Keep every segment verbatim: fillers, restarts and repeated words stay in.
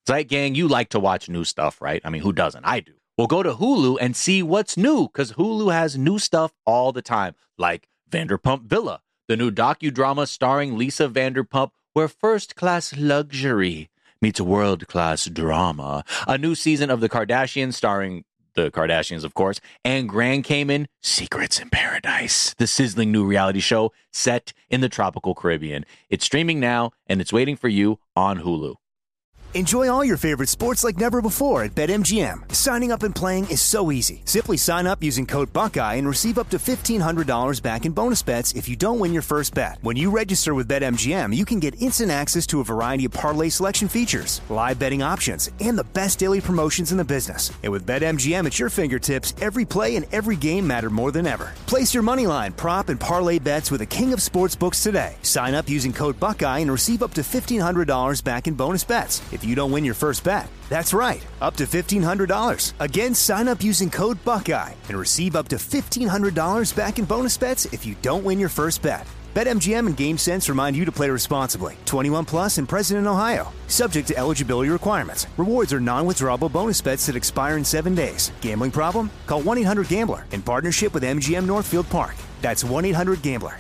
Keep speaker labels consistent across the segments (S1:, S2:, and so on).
S1: Zeit Gang, you like to watch new stuff, right? I mean, who doesn't? I do. Well, go to Hulu and see what's new, because Hulu has new stuff all the time, like Vanderpump Villa, the new docudrama starring Lisa Vanderpump, where first-class luxury meets world-class drama. A new season of The Kardashians starring the Kardashians, of course, and Grand Cayman, Secrets in Paradise, the sizzling new reality show set in the tropical Caribbean. It's streaming now, and it's waiting for you on Hulu.
S2: Enjoy all your favorite sports like never before at BetMGM. Signing up and playing is so easy. Simply sign up using code Buckeye and receive up to fifteen hundred dollars back in bonus bets if you don't win your first bet. When you register with BetMGM, you can get instant access to a variety of parlay selection features, live betting options, and the best daily promotions in the business. And with BetMGM at your fingertips, every play and every game matter more than ever. Place your moneyline, prop, and parlay bets with the king of sportsbooks today. Sign up using code Buckeye and receive up to fifteen hundred dollars back in bonus bets if you don't win your first bet. That's right, up to fifteen hundred dollars. Again, sign up using code Buckeye and receive up to fifteen hundred dollars back in bonus bets if you don't win your first bet. BetMGM and GameSense remind you to play responsibly. twenty-one plus and present in Ohio. Subject to eligibility requirements. Rewards are non-withdrawable bonus bets that expire in seven days. Gambling problem? Call one eight hundred gambler in partnership with M G M Northfield Park. That's one eight hundred gambler.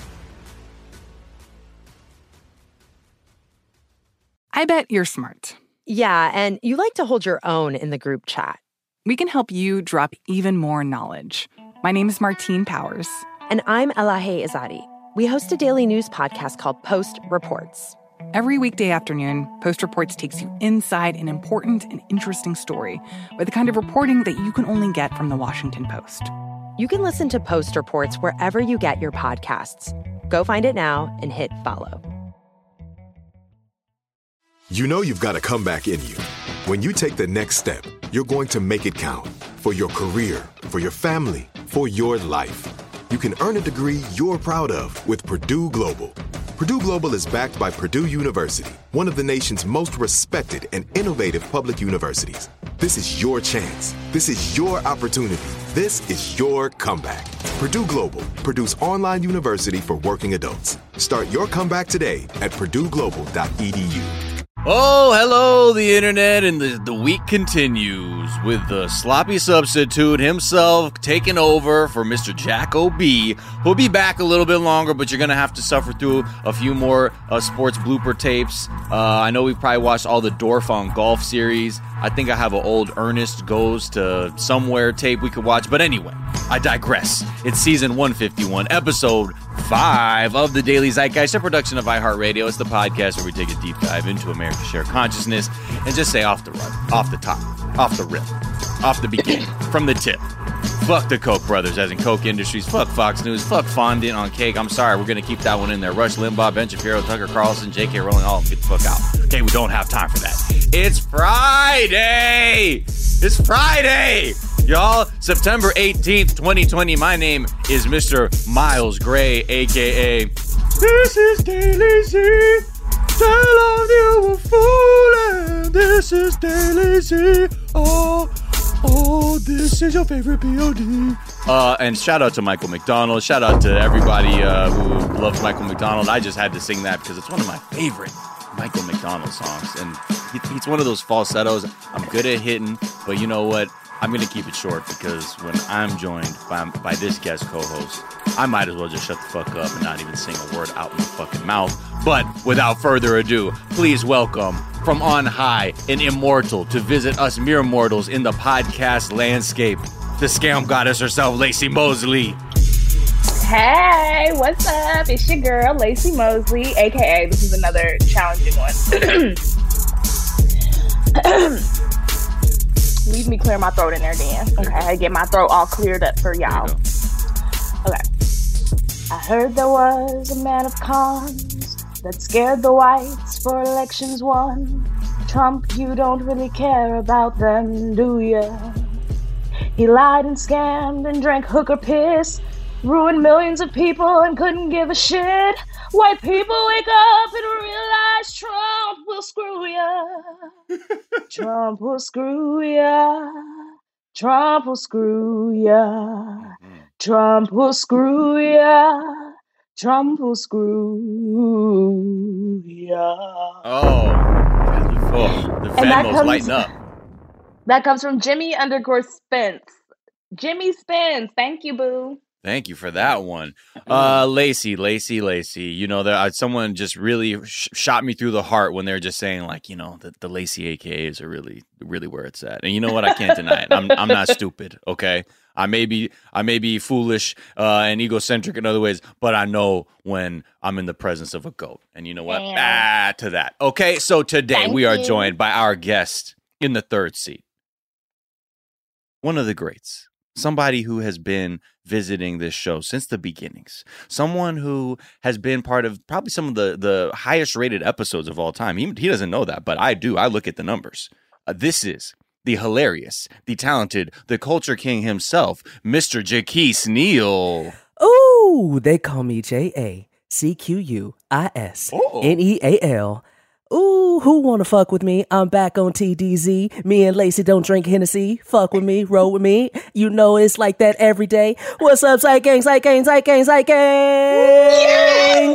S3: I bet you're smart.
S4: Yeah, and you like to hold your own in the group chat.
S3: We can help you drop even more knowledge. My name is Martine Powers.
S4: And I'm Elahe Izadi. We host a daily news podcast called Post Reports.
S3: Every weekday afternoon, Post Reports takes you inside an important and interesting story with the kind of reporting that you can only get from the Washington Post.
S4: You can listen to Post Reports wherever you get your podcasts. Go find it now and hit follow.
S5: You know you've got a comeback in you. When you take the next step, you're going to make it count for your career, for your family, for your life. You can earn a degree you're proud of with Purdue Global. Purdue Global is backed by Purdue University, one of the nation's most respected and innovative public universities. This is your chance. This is your opportunity. This is your comeback. Purdue Global, Purdue's online university for working adults. Start your comeback today at purdue global dot e d u.
S1: Oh, hello, the internet, and the, the week continues with the sloppy substitute himself taking over for Mister Jack O B, who'll be back a little bit longer, but you're going to have to suffer through a few more uh, sports blooper tapes. Uh, I know we've probably watched all the Dorf on Golf series. I think I have an old Ernest Goes to Somewhere tape we could watch, but anyway, I digress. It's season one fifty-one, episode five of the Daily Zeitgeist, a production of iHeartRadio. It's the podcast where we take a deep dive into America's shared consciousness and just say off the run, off the top, off the rip, off the beginning, from the tip. Fuck the Koch brothers, as in Koch Industries. Fuck Fox News. Fuck fondant on cake. I'm sorry, we're going to keep that one in there. Rush Limbaugh, Ben Shapiro, Tucker Carlson, J K Rowling, all of them. Get the fuck out. Okay, we don't have time for that. It's Friday! It's Friday! Y'all, September eighteenth, twenty twenty. My name is Mister Miles Gray, a k a. This is Daily Z. Tell them you were fooling. This is Daily Z. Oh, oh, this is your favorite P O D. Uh, and shout out to Michael McDonald. Shout out to everybody uh, who loves Michael McDonald. I just had to sing that because it's one of my favorite Michael McDonald songs. And he, he's one of those falsettos I'm good at hitting, but you know what? I'm going to keep it short because when I'm joined by, by this guest co-host, I might as well just shut the fuck up and not even sing a word out my fucking mouth. But without further ado, please welcome from on high and immortal to visit us mere mortals in the podcast landscape, the scam goddess herself, Lacey Mosley.
S6: Hey, what's up? It's your girl, Lacey Mosley, a k a this is another challenging one. Leave me clear my throat in there, Dan. Okay, I get my throat all cleared up for y'all. Okay. I heard there was a man of cons that scared the whites for elections won. Trump, you don't really care about them, do ya? He lied and scammed and drank hooker piss, ruined millions of people and couldn't give a shit. White people, wake up and realize Trump will screw ya. Trump will screw ya. Trump will screw ya. Trump will screw ya. Trump will screw ya.
S1: Oh, Oh, the
S6: And that
S1: Venmo's
S6: comes-
S1: lighting up.
S6: That comes from Jimmy underscore Spence. Jimmy Spence. Thank you, boo.
S1: Thank you for that one. Uh, Lacey, Lacey, Lacey. You know, there, uh, someone just really sh- shot me through the heart when they're just saying, like, you know, the, the Lacey A K As are really, really where it's at. And you know what? I can't deny it. I'm, I'm not stupid, okay? I may be, I may be foolish uh, and egocentric in other ways, but I know when I'm in the presence of a goat. And you know what?
S6: Damn.
S1: Ah, to that. Okay, so today
S6: Thank
S1: we are
S6: you.
S1: joined by our guest in the third seat. One of the greats. Somebody who has been visiting this show since the beginnings. Someone who has been part of probably some of the, the highest rated episodes of all time. He, he doesn't know that, but I do. I look at the numbers. Uh, this is the hilarious, the talented, the culture king himself, Mister Jaquise Neal.
S7: Ooh, they call me J A C Q U I S N E A L. Ooh, who wanna fuck with me? I'm back on T D Z. Me and Lacey don't drink Hennessy. Fuck with me, roll with me. You know it's like that every day. What's up, Psych Gang, Psych Gang, Psych Gang, Psych Gang?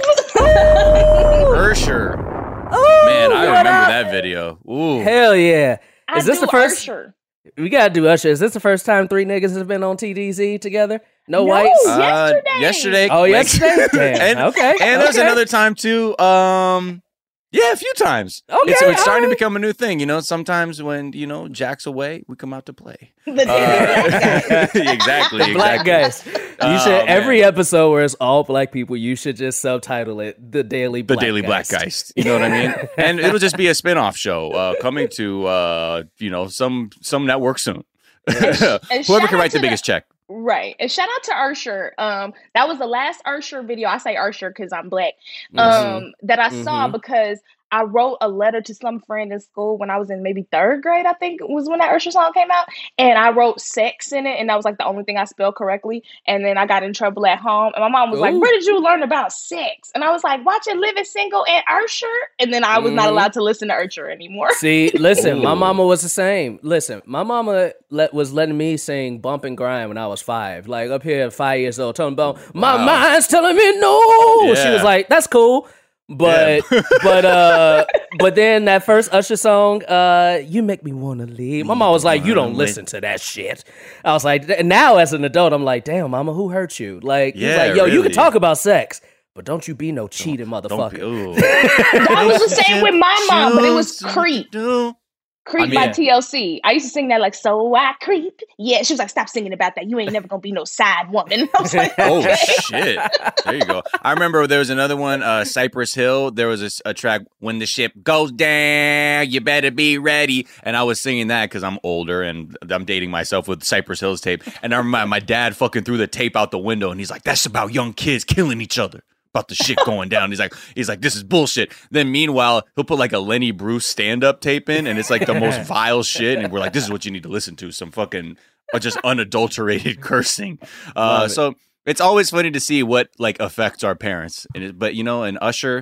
S1: Ursher.
S7: Ooh,
S1: Man, I
S7: what
S1: remember
S7: up?
S1: that video. Ooh.
S7: Hell yeah.
S6: I
S7: Is this
S6: do
S7: the first?
S6: Usher.
S7: We gotta do Usher. Is this the first time three niggas have been on T D Z together? No,
S6: No.
S7: whites?
S1: Uh,
S6: Yesterday.
S1: yesterday.
S7: Oh,
S1: Like-
S7: yesterday? Damn,
S1: and,
S7: okay,
S1: And there's
S7: okay.
S1: another time too. Um, yeah, a few times.
S7: Okay,
S1: it's, it's starting
S7: alright.
S1: to become a new thing. You know, sometimes when you know Jack's away, we come out to play.
S6: The Daily Black guy.
S1: Uh, exactly.
S7: The black
S1: exactly.
S7: guys. You
S1: Oh,
S7: should
S1: man.
S7: every episode where it's all black people. You should just subtitle it "The Daily
S1: The
S7: Black
S1: Daily
S7: Geist.
S1: Black Geist. You know what I mean? And it'll just be a spin-off show uh, coming to uh, you know some some network soon.
S6: and
S1: Whoever
S6: shout
S1: can
S6: out
S1: write the
S6: to
S1: biggest check.
S6: Right. And shout out to Ursher. Um, that was the last Ursher video. I say Ursher because I'm black.
S7: Mhm.
S6: Um, that I saw
S7: Mhm.
S6: because I wrote a letter to some friend in school when I was in maybe third grade, I think was when that Ursher song came out. And I wrote sex in it, and that was like the only thing I spelled correctly. And then I got in trouble at home. And my mom was like,
S7: Ooh.
S6: where did you learn about sex? And I was like, watching Living Single and Ursher. And then I was not
S7: Mhm.
S6: allowed to listen to Ursher anymore.
S7: See, listen, my
S1: Ooh.
S7: mama was the same. Listen, my mama let, was letting me sing Bump and Grind when I was five. Like up here at five years old, talking about my
S1: Wow.
S7: mind's telling me no. She
S1: Yeah.
S7: was like, that's cool. But
S1: Yeah.
S7: but uh but then that first Usher song, uh, you make me wanna leave. My mom was like, you don't listen to that shit. I was like, and now as an adult, I'm like, damn, mama, who hurt you? Like, he's
S1: Yeah,
S7: like, yo, you
S1: really.
S7: can talk about sex, but don't you be no cheating
S1: Don't
S7: motherfucker.
S1: be, ooh.
S6: That was the same with my mom, but it was
S1: Choose to
S6: Creep.
S1: do-
S6: Creep
S1: I mean-
S6: by T L C. I used to sing that like, so I creep. Yeah, she was like, stop singing about that. You ain't never gonna be no side woman. I was like,
S1: Oh
S6: okay.
S1: shit! There you go. I remember there was another one, uh, Cypress Hill. There was a, s- a track, "When the Ship Goes Down, You Better Be Ready," and I was singing that because I'm older and I'm dating myself with Cypress Hill's tape. And I remember my dad fucking threw the tape out the window, and he's like, "That's about young kids killing each other." About the shit going down. He's like, he's like, this is bullshit. Then meanwhile, he'll put like a Lenny Bruce stand-up tape in, and it's like the most vile shit. And we're like, this is what you need to listen to. Some fucking uh, just unadulterated cursing. Uh,
S7: Love it.
S1: so it's always funny to see what like affects our parents. And it, but you know, and Usher,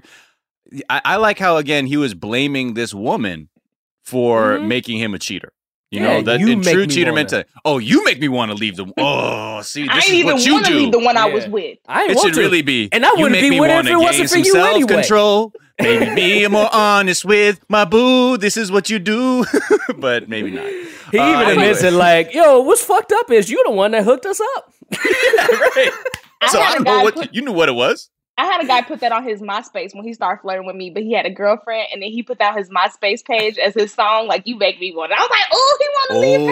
S1: I, I like how again he was blaming this woman for
S7: Mhm.
S1: making him a cheater. You
S7: Yeah,
S1: know, that
S7: you
S1: in
S7: make
S1: true
S7: me
S1: cheater
S7: wanna-
S1: meant to. Oh, you make me want to leave the. Oh, see,
S6: I
S1: this
S6: ain't
S1: is
S6: even
S1: what you
S6: want to
S1: do.
S6: leave the one I
S7: Yeah.
S6: was with.
S7: I ain't
S1: It
S7: want
S1: should
S7: to.
S1: really be.
S7: And I
S1: you
S7: wouldn't
S1: make
S7: be
S1: me
S7: with her
S1: wanna
S7: if it wasn't
S1: gain
S7: for
S1: some
S7: you anyway.
S1: self-control. Maybe be more honest with my boo. This is what you do, but maybe not.
S7: He
S1: Uh,
S7: even
S1: anyway.
S7: admits it like, yo, what's fucked up is you the one that hooked us up.
S1: right.
S6: I
S1: So
S6: had
S1: I
S6: a
S1: don't
S6: guy
S1: know what
S6: put-
S1: you knew what it was.
S6: I had a guy put that on his MySpace when he started flirting with me, but he had a girlfriend, and then he put down his MySpace page as his song, like, you make me want it. I was like, oh, he want to leave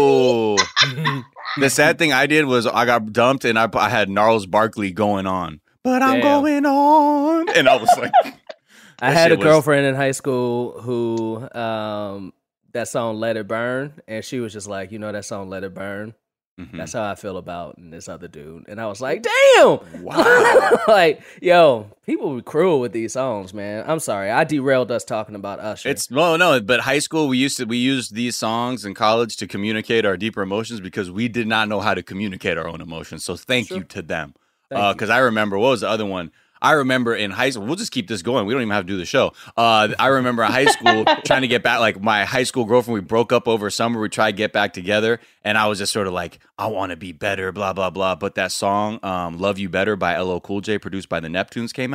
S6: her for me.
S1: Oh, the sad thing I did was I got dumped and I, I had Gnarls Barkley going on, but I'm
S7: Damn.
S1: going on, and I was like,
S7: I
S1: That
S7: had a
S1: shit was-
S7: girlfriend in high school who um that song Let It Burn, and she was just like, you know that song Let It Burn?
S1: mhm.
S7: That's how I feel about this other dude. And I was like, damn!
S1: Wow.
S7: Like, yo, people be cruel with these songs, man. I'm sorry. I derailed us talking about Usher.
S1: It's no, no, but high school we used to we used these songs in college to communicate our deeper emotions because we did not know how to communicate our own emotions. So thank
S7: Sure.
S1: you to them.
S7: Thank you.
S1: Because I remember what was the other one? I remember in high school. We'll just keep this going. We don't even have to do the show. Uh, I remember in high school trying to get back. Like my high school girlfriend, we broke up over summer. We tried to get back together, and I was just sort of like, I want to be better, blah blah blah. But that song, um, "Love You Better" by L L Cool J, produced by the Neptunes, came out.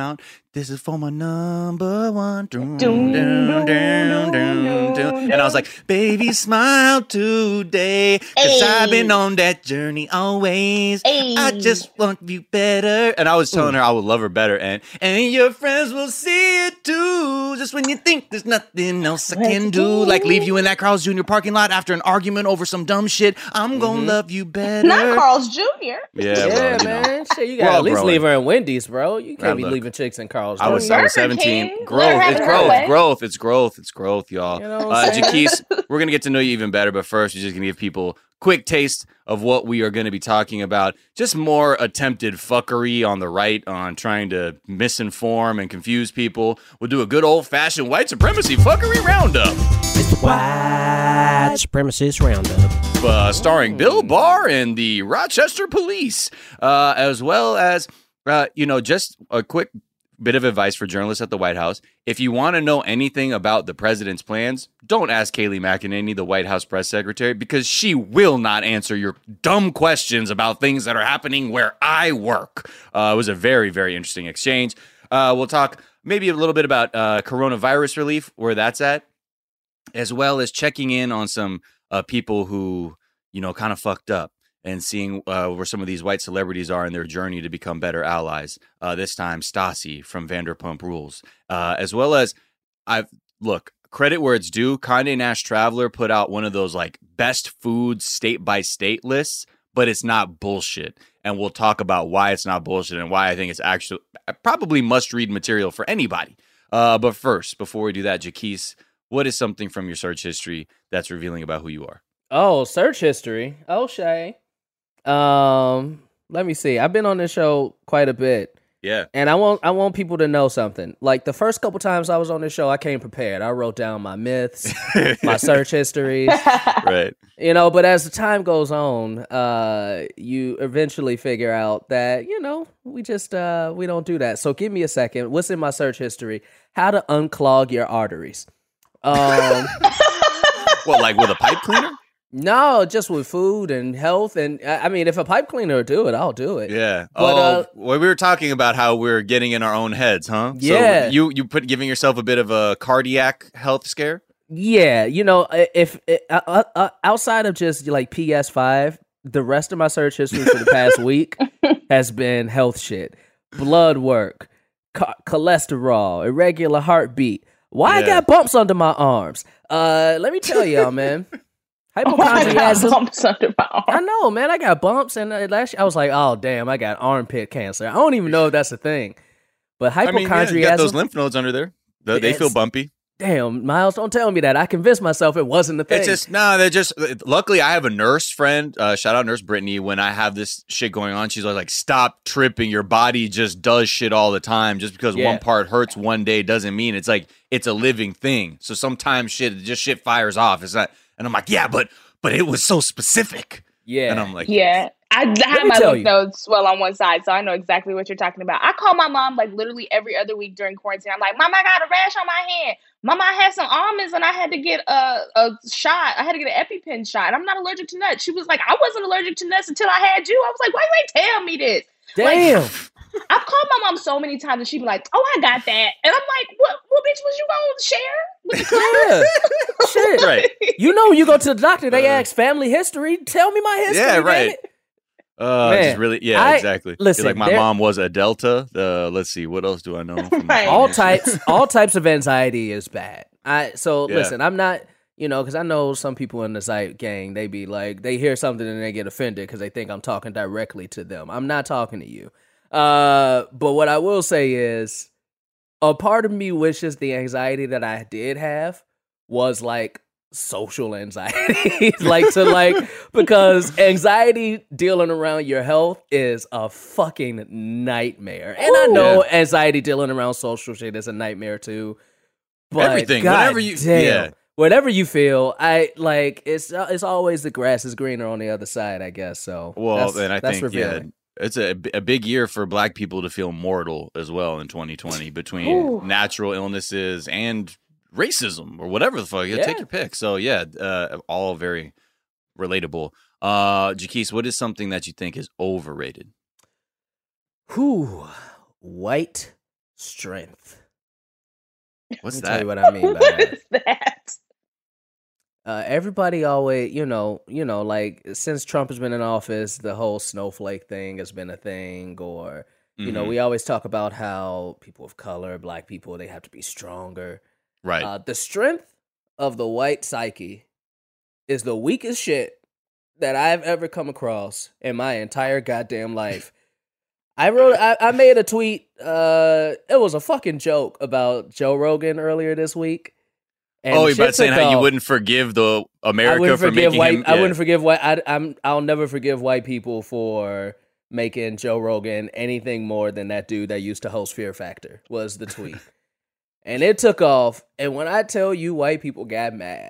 S1: this is for my number one. Doom,
S6: Doom,
S1: doom,
S6: doom,
S1: doom, doom, doom. And I was like, baby, smile today. Cause
S6: Ay.
S1: I've been on that journey always.
S6: Ay.
S1: I just want you better. And I was telling her I would love her better. And, and your friends will see it too. Just when you think there's nothing else I can do. Like leave you in that Carl's Junior parking lot after an argument over some dumb shit. I'm gonna mm-hmm. love you better.
S6: Not Carl's Junior
S1: Yeah,
S7: yeah
S1: well, you
S7: man.
S1: know.
S7: Shit, you gotta at least
S1: growing.
S7: leave her in Wendy's, bro. You can't
S1: Now,
S7: be
S1: look,
S7: leaving chicks in Carl's
S1: I was,
S7: Junior
S1: I was seventeen.
S6: King.
S1: Growth.
S6: Let her
S1: It's
S6: have her
S1: growth.
S6: way.
S1: Growth. It's growth. It's growth, y'all.
S7: You know what
S1: uh,
S7: I'm saying?
S1: Jaquise, we're going to get to know you even better, but first, we're just going to give people quick taste of what we are going to be talking about. Just more attempted fuckery on the right on trying to misinform and confuse people. We'll do a good old-fashioned white supremacy fuckery roundup.
S7: It's the white supremacist roundup.
S1: Uh, starring Bill Barr and the Rochester Police, uh, as well as, uh, you know, just a quick bit of advice for journalists at the White House. If you want to know anything about the president's plans, don't ask Kayleigh McEnany, the White House press secretary, because she will not answer your dumb questions about things that are happening where I work. Uh, it was a very, very interesting exchange. Uh, we'll talk maybe a little bit about uh, coronavirus relief, where that's at, as well as checking in on some uh, people who, you know, kind of fucked up. And seeing uh, where some of these white celebrities are in their journey to become better allies. Uh, this time, Stassi from Vanderpump Rules, uh, as well as I've look credit where it's due. Condé Nast Traveler put out one of those like best foods state by state lists, but it's not bullshit. And we'll talk about why it's not bullshit and why I think it's actually probably must read material for anybody. Uh, but first, before we do that, Jaquise, what is something from your search history that's revealing about who you are?
S7: Oh, search history. Oh, Shay. Um, let me see. I've been on this show quite a bit.
S1: Yeah.
S7: And I want I want people to know something. Like the first couple times I was on this show, I came prepared. I wrote down my myths, my search histories.
S1: Right.
S7: You know, but as the time goes on, uh, you eventually figure out that, you know, we just uh we don't do that. So give me a second. What's in my search history? How to unclog your arteries. Um
S1: What, like with a pipe cleaner?
S7: No, just with food and health. And I mean, if a pipe cleaner will do it, I'll do it.
S1: Yeah.
S7: But,
S1: oh,
S7: uh,
S1: well, we were talking about how we're getting in our own heads, huh?
S7: Yeah.
S1: So you you put giving yourself a bit of a cardiac health scare?
S7: Yeah. You know, if, if uh, uh, outside of just like P S five, the rest of my search history for the past week has been health shit, blood work, co- cholesterol, irregular heartbeat. Why
S1: Yeah.
S7: I got bumps under my arms? Uh, let me tell y'all, man. Hypochondriacism.
S6: Bumps under my arm.
S7: I know, man. I got bumps, and uh, last year I was like, "Oh, damn, I got armpit cancer." I don't even know if that's a thing, but
S1: I mean,
S7: hypochondriacism.
S1: yeah, you got those lymph nodes under there. They, they feel
S7: It's-
S1: bumpy.
S7: Damn, Miles, don't tell me that. I convinced myself it wasn't a thing.
S1: It's just no. They're just. Luckily, I have a nurse friend. Uh, shout out, Nurse Brittany. When I have this shit going on, she's always like, "Stop tripping. Your body just does shit all the time. Just because
S7: Yeah.
S1: one part hurts one day doesn't mean it's like it's a living thing. So sometimes shit just shit fires off. It's not." And I'm like, "Yeah, but but it was so specific."
S7: yeah,
S1: And I'm like,
S6: Yeah. I, I
S7: me
S6: have my
S7: tell
S6: lymph
S7: you.
S6: nodes swell on one side, so I know exactly what you're talking about. I call my mom like literally every other week during quarantine. I'm like, Mom, I got a rash on my hand. Mom, I had some almonds and I had to get a, a shot. I had to get an EpiPen shot. And I'm not allergic to nuts. She was like, I wasn't allergic to nuts until I had you. I was like, why you ain't tell me this?
S7: damn.
S6: Like, I've called my mom so many times and she'd be like, oh, I got that. And I'm like, what, what bitch was you going to share with the class?
S7: Yeah. Shit.
S1: right.
S7: You know, when you go to the doctor, they
S1: Uh,
S7: ask family history. Tell me my history.
S1: Yeah,
S7: damn
S1: right.
S7: it.
S1: Uh,
S7: Man,
S1: just really, yeah,
S7: I-
S1: exactly.
S7: listen,
S1: like my
S7: there-
S1: mom was a Delta. Uh, let's see, what else do I know? From
S6: Right.
S7: all types all types of anxiety is bad. I so
S1: Yeah.
S7: listen, I'm not, you know, because I know some people in the Zeit gang, they be like, they hear something and they get offended because they think I'm talking directly to them. I'm not talking to you. Uh, but what I will say is, a part of me wishes the anxiety that I did have was like social anxiety, like to like, because anxiety dealing around your health is a fucking nightmare. And I know anxiety dealing around social shit is a nightmare too. But
S1: Everything,
S7: God
S1: whatever you-
S7: damn,
S1: yeah.
S7: whatever you feel, I like. It's uh, it's always the grass is greener on the other side, I guess. So
S1: Well,
S7: that's,
S1: then I
S7: that's
S1: think yeah,
S7: revealing.
S1: it's a, a big year for Black people to feel mortal as well in twenty twenty between
S6: Ooh.
S1: natural illnesses and racism or whatever the fuck. Yeah,
S7: Yeah.
S1: take your pick. So yeah, uh, all very relatable. Uh, Jaquise, what is something that you think is overrated?
S7: Whew, white Strength.
S1: What's
S7: Let me
S1: that?
S7: tell you what I mean by
S6: What
S7: that.
S6: is that?
S7: Uh, everybody always, you know, you know, like since Trump has been in office, the whole snowflake thing has been a thing. Or, you
S1: Mm-hmm.
S7: know, we always talk about how people of color, black people, they have to be stronger.
S1: Right.
S7: Uh, the strength of the white psyche is the weakest shit that I've ever come across in my entire goddamn life. I wrote, I, I made a tweet. Uh, it was a fucking joke about Joe Rogan earlier this week. And
S1: oh, you're
S7: shit
S1: about saying
S7: took
S1: how you
S7: off.
S1: wouldn't forgive the America
S7: I wouldn't
S1: for
S7: forgive
S1: making
S7: white.
S1: him.
S7: I
S1: yeah.
S7: wouldn't forgive white. I, I'm. I'll never forgive white people for making Joe Rogan anything more than that dude that used to host Fear Factor. Was the tweet, and it took off. And when I tell you, white people got mad.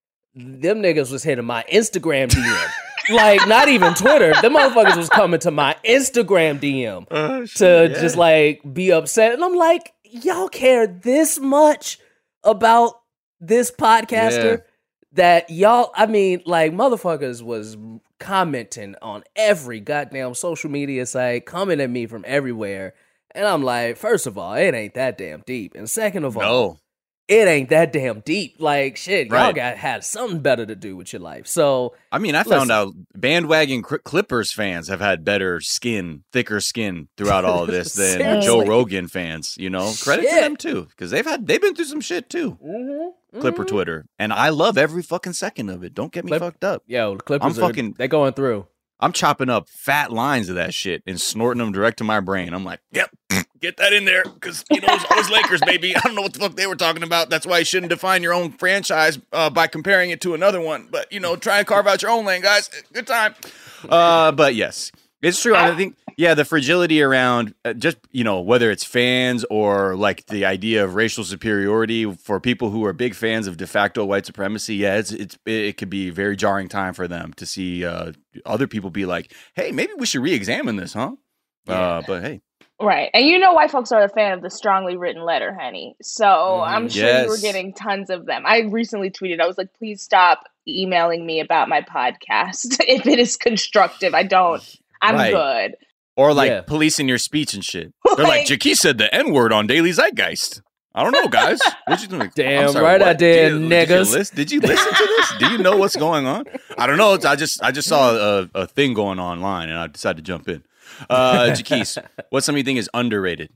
S7: Them niggas was hitting my Instagram D M, like not even Twitter. Them motherfuckers was coming to my Instagram D M
S1: Oh,
S7: to
S1: shit, yeah.
S7: just like be upset, and I'm like, y'all care this much about this podcaster
S1: Yeah.
S7: that y'all, I mean, like motherfuckers was commenting on every goddamn social media site, coming at me from everywhere. And I'm like, first of all, it ain't that damn deep. And second of all,
S1: No.
S7: it ain't that damn deep. Like, shit, y'all
S1: Right.
S7: got had something better to do with your life. So,
S1: I mean, I
S7: Listen.
S1: found out bandwagon Cri- Clippers fans have had better skin, thicker skin throughout all of this than
S7: Seriously.
S1: Joe Rogan fans. You know, credit to
S7: Shit.
S1: them too, because they've had they've been through some shit too.
S7: mm-hmm,
S1: Clipper
S7: mm-hmm.
S1: Twitter, and I love every fucking second of it. Don't get me
S7: Clip-
S1: fucked up.
S7: Yo, the Clippers
S1: I'm
S7: are,
S1: fucking-
S7: they going through.
S1: I'm chopping up fat lines of that shit and snorting them direct to my brain. I'm like, yep, get that in there, because you know it's always Lakers, baby. I don't know what the fuck they were talking about. That's why you shouldn't define your own franchise uh, by comparing it to another one. But you know, try and carve out your own lane, guys. Good time. Uh, but yes, it's true. I think, yeah, the fragility around uh, just, you know, whether it's fans or like the idea of racial superiority for people who are big fans of de facto white supremacy. Yeah, it's, it's it could be a very jarring time for them to see uh, other people be like, hey, maybe we should re-examine this, huh? Uh, but hey.
S6: Right. And you know white folks are a fan of the strongly written letter, honey. So
S7: Mhm.
S6: I'm sure you were
S1: Yes.
S6: getting tons of them. I recently tweeted, I was like, please stop emailing me about my podcast. If it is constructive, I don't. I'm
S1: Right.
S6: good.
S1: Or like
S7: Yeah.
S1: policing your speech and shit. They're like,
S6: Like-
S1: Jaquie said the N-word on Daily Zeitgeist. I don't know, guys. What you doing?
S7: Damn
S1: I'm sorry,
S7: right I
S1: what?
S7: did,
S1: you,
S7: niggas.
S1: Did you, listen, did you listen to this? Do you know what's going on? I don't know. I just I just saw a, a thing going online, and I decided to jump in. Uh, Jaquise, what's something you think is underrated?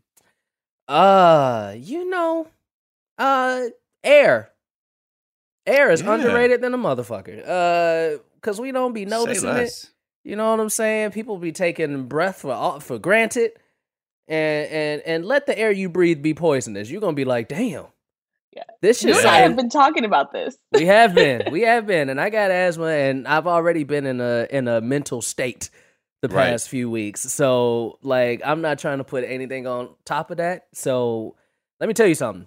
S7: Uh, you know, uh, air. Air is
S1: Yeah.
S7: underrated than a motherfucker. Uh, cause we don't be noticing
S1: Say
S7: it.
S1: less.
S7: You know what I'm saying? People be taking breath for all- for granted, and and and let the air you breathe be poisonous. You're gonna be like, damn,
S6: Yeah.
S7: this
S6: You
S7: shit.
S6: and I
S1: Yeah.
S6: have been talking about this.
S7: We have been, we have been, and I got asthma, and I've already been in a in a mental state the
S1: Right.
S7: past few weeks. So, like, I'm not trying to put anything on top of that. So, let me tell you something.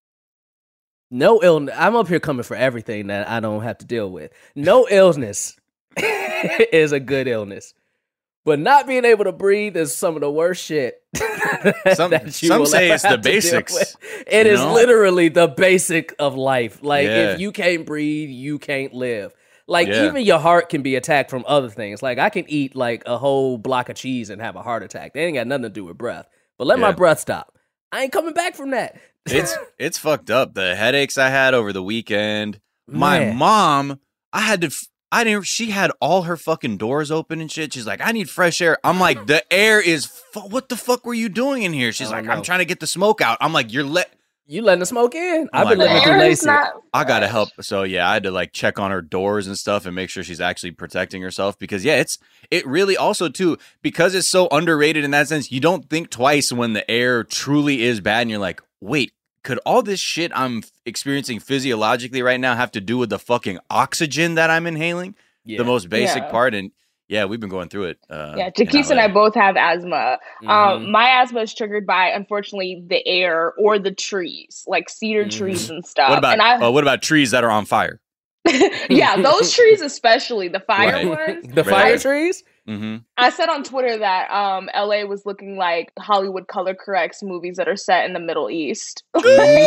S7: No illness. I'm up here coming for everything that I don't have to deal with. No illness is a good illness. But not being able to breathe is some of the worst shit.
S1: Some-
S7: that you
S1: some
S7: will
S1: say
S7: ever
S1: it's the
S7: have to deal
S1: basics,
S7: with. It
S1: you
S7: is
S1: know?
S7: literally the basic of life. Like,
S1: Yeah.
S7: if you can't breathe, you can't live. Like,
S1: Yeah.
S7: even your heart can be attacked from other things. Like, I can eat, like, a whole block of cheese and have a heart attack. They ain't got nothing to do with breath. But let my
S1: Yeah.
S7: breath stop. I ain't coming back from that.
S1: It's it's fucked up. The headaches I had over the weekend. My
S7: Man.
S1: mom, I had to. f- I didn't. She had all her fucking doors open and shit. She's like, I need fresh air. I'm like, the air is. Fu- what the fuck were you doing in here? She's
S7: Oh,
S1: like,
S7: no.
S1: I'm trying to get the smoke out. I'm like, you're let.
S7: You letting the smoke in?
S1: Oh
S7: I've been
S1: my
S7: living
S1: God.
S7: through
S6: Air is
S7: Lacey.
S6: not
S1: I gotta
S6: fresh.
S1: help. So yeah, I had to like check on her doors and stuff and make sure she's actually protecting herself because yeah, it's it really also too because it's so underrated in that sense. You don't think twice when the air truly is bad and you're like, wait, could all this shit I'm experiencing physiologically right now have to do with the fucking oxygen that I'm inhaling?
S7: Yeah.
S1: The most basic
S6: Yeah.
S1: part, and yeah, we've been going through it. Uh,
S6: Yeah,
S1: in
S6: Jaquise and
S1: L A.
S6: I both have asthma.
S7: Mhm.
S6: Um, my asthma is triggered by, unfortunately, the air or the trees, like cedar
S7: Mhm.
S6: trees and stuff.
S1: What about
S6: and I,
S1: uh, what about trees that are on fire?
S6: yeah, those trees especially, the fire
S1: Right.
S6: ones.
S7: the fire
S1: Right.
S7: trees?
S1: Mm-hmm.
S6: I said on Twitter that um, L A was looking like Hollywood color corrects movies that are set in the Middle East.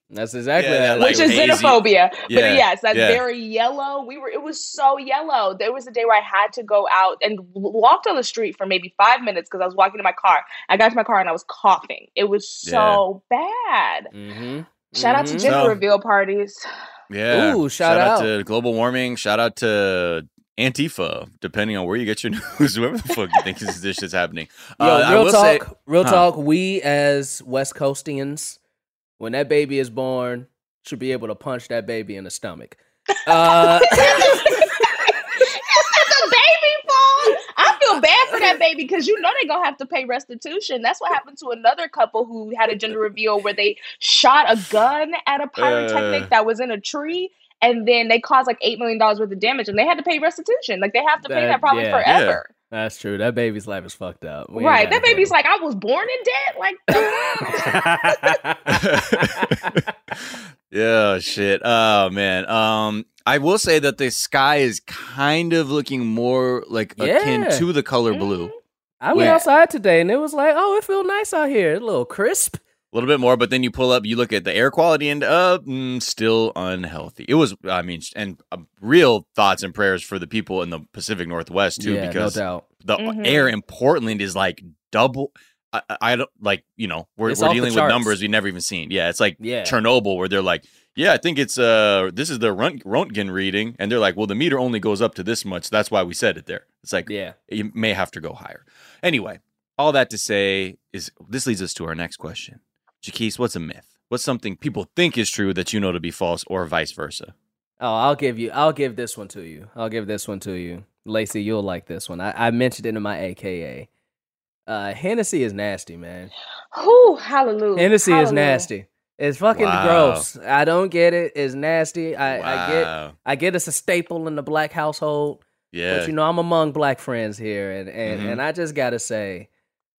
S7: That's exactly
S1: Yeah,
S7: that.
S1: like
S6: Which is
S1: hazy.
S6: xenophobia. But
S1: Yeah,
S6: yes, that's
S1: yeah.
S6: very yellow. We were, it was so yellow. There was a day where I had to go out and walked on the street for maybe five minutes because I was walking to my car. I got to my car and I was coughing. It was so bad.
S7: Mm-hmm.
S6: Shout out to
S7: Mhm.
S6: gender
S1: So-
S6: reveal parties.
S1: Yeah.
S7: Ooh, shout
S1: out.
S7: out.
S1: to global warming. Shout out to Antifa, depending on where you get your news, whoever the fuck you think this, this shit's happening.
S7: Yo,
S1: Uh, I
S7: real
S1: will
S7: talk,
S1: say-
S7: real
S1: huh.
S7: talk. We as West Coastians, when that baby is born, should be able to punch that baby in the stomach. Uh,
S6: It's a baby fault. I feel bad for that baby because you know they're gonna have to pay restitution. That's what happened to another couple who had a gender reveal where they shot a gun at a pyrotechnic
S1: Uh.
S6: that was in a tree, and then they caused like eight million dollars worth of damage, and they had to pay restitution. Like they have to pay
S7: That-
S6: that probably
S7: yeah.
S6: forever.
S7: that's true. That baby's life is fucked up. We ain't
S6: Right?
S7: gotta
S6: That baby's
S7: do
S6: like, I was born in debt. Like,
S7: it.
S1: Yeah, shit. Oh man. Um, I will say that the sky is kind of looking more like akin
S7: Yeah.
S1: to the color blue.
S7: I went
S1: Yeah.
S7: outside today and it was like, oh, it feels nice out here. A little crisp.
S1: A little bit more, but then you pull up, you look at the air quality, and uh, mm, still unhealthy. It was, I mean, and uh, real thoughts and prayers for the people in the Pacific Northwest too,
S7: yeah,
S1: because
S7: no doubt.
S1: the
S6: Mhm.
S1: air in Portland is like double. I, I I don't like, you know, we're,
S7: It's
S1: we're
S7: off the
S1: dealing with
S7: charts.
S1: numbers we've never even seen. Yeah, it's like
S7: Yeah.
S1: Chernobyl, where they're like, yeah, I think it's uh, this is the Rönt- Röntgen reading, and they're like, well, the meter only goes up to this much. That's why we said it there. It's like,
S7: Yeah.
S1: you may have to go higher. Anyway, all that to say is this leads us to our next question. Jaquise, what's a myth? What's something people think is true that you know to be false, or vice versa?
S7: Oh, I'll give you. I'll give this one to you. I'll give this one to you, Lacey. You'll like this one. I, I mentioned it in my A K A. Uh, Hennessy is nasty, man.
S6: whew, hallelujah.
S7: Hennessy is
S6: Hallelujah.
S7: nasty. It's fucking
S1: Wow.
S7: gross. I don't get it. It's nasty. I, I get.
S1: Wow.
S7: I get it's a staple in the black household.
S1: Yeah.
S7: But you know, I'm among black friends here, and and,
S1: Mhm.
S7: and I just gotta say,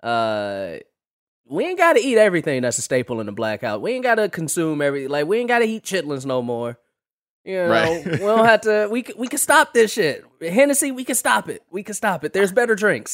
S7: uh, we ain't gotta eat everything that's a staple in the black house. We ain't gotta consume every like we ain't gotta eat chitlins no more. You know,
S1: Right.
S7: we don't have to. We can, we can stop this shit. Hennessy, we can stop it. We can stop it. There's better drinks.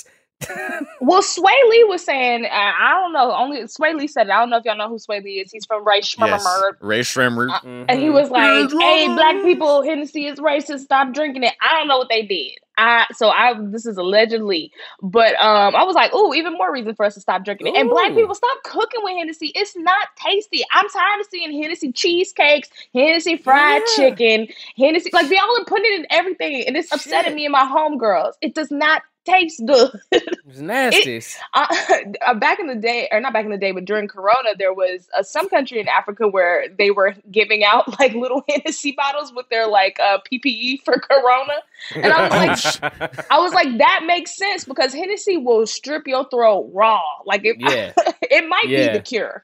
S6: Well, Sway Lee was saying, uh, I don't know, only Sway Lee said it. I don't know if y'all know who Sway Lee is. He's from Ray
S1: yes.
S6: Schmummer.
S1: Ray Schremer.
S6: Uh,
S7: Mm-hmm.
S6: And he was like, hey, black people, Hennessy is racist. Stop drinking it. I don't know what they did. I So I this is allegedly. But um, I was like, ooh, even more reason for us to stop drinking it. And black
S7: Ooh.
S6: people, stop cooking with Hennessy. It's not tasty. I'm tired of seeing Hennessy cheesecakes, Hennessy fried
S7: Yeah.
S6: chicken, Hennessy. Like, they all are putting it in everything. And it's upsetting
S7: Shit.
S6: me and my homegirls. It does not taste good.
S7: It's nasty.
S6: Uh, uh, back in the day, or not back in the day, but during Corona, there was uh, some country in Africa where they were giving out like little Hennessy bottles with their like uh, P P E for Corona, and I was like, I was like, that makes sense because Hennessy will strip your throat raw. Like it,
S7: Yeah.
S6: it might
S7: Yeah.
S6: be the cure.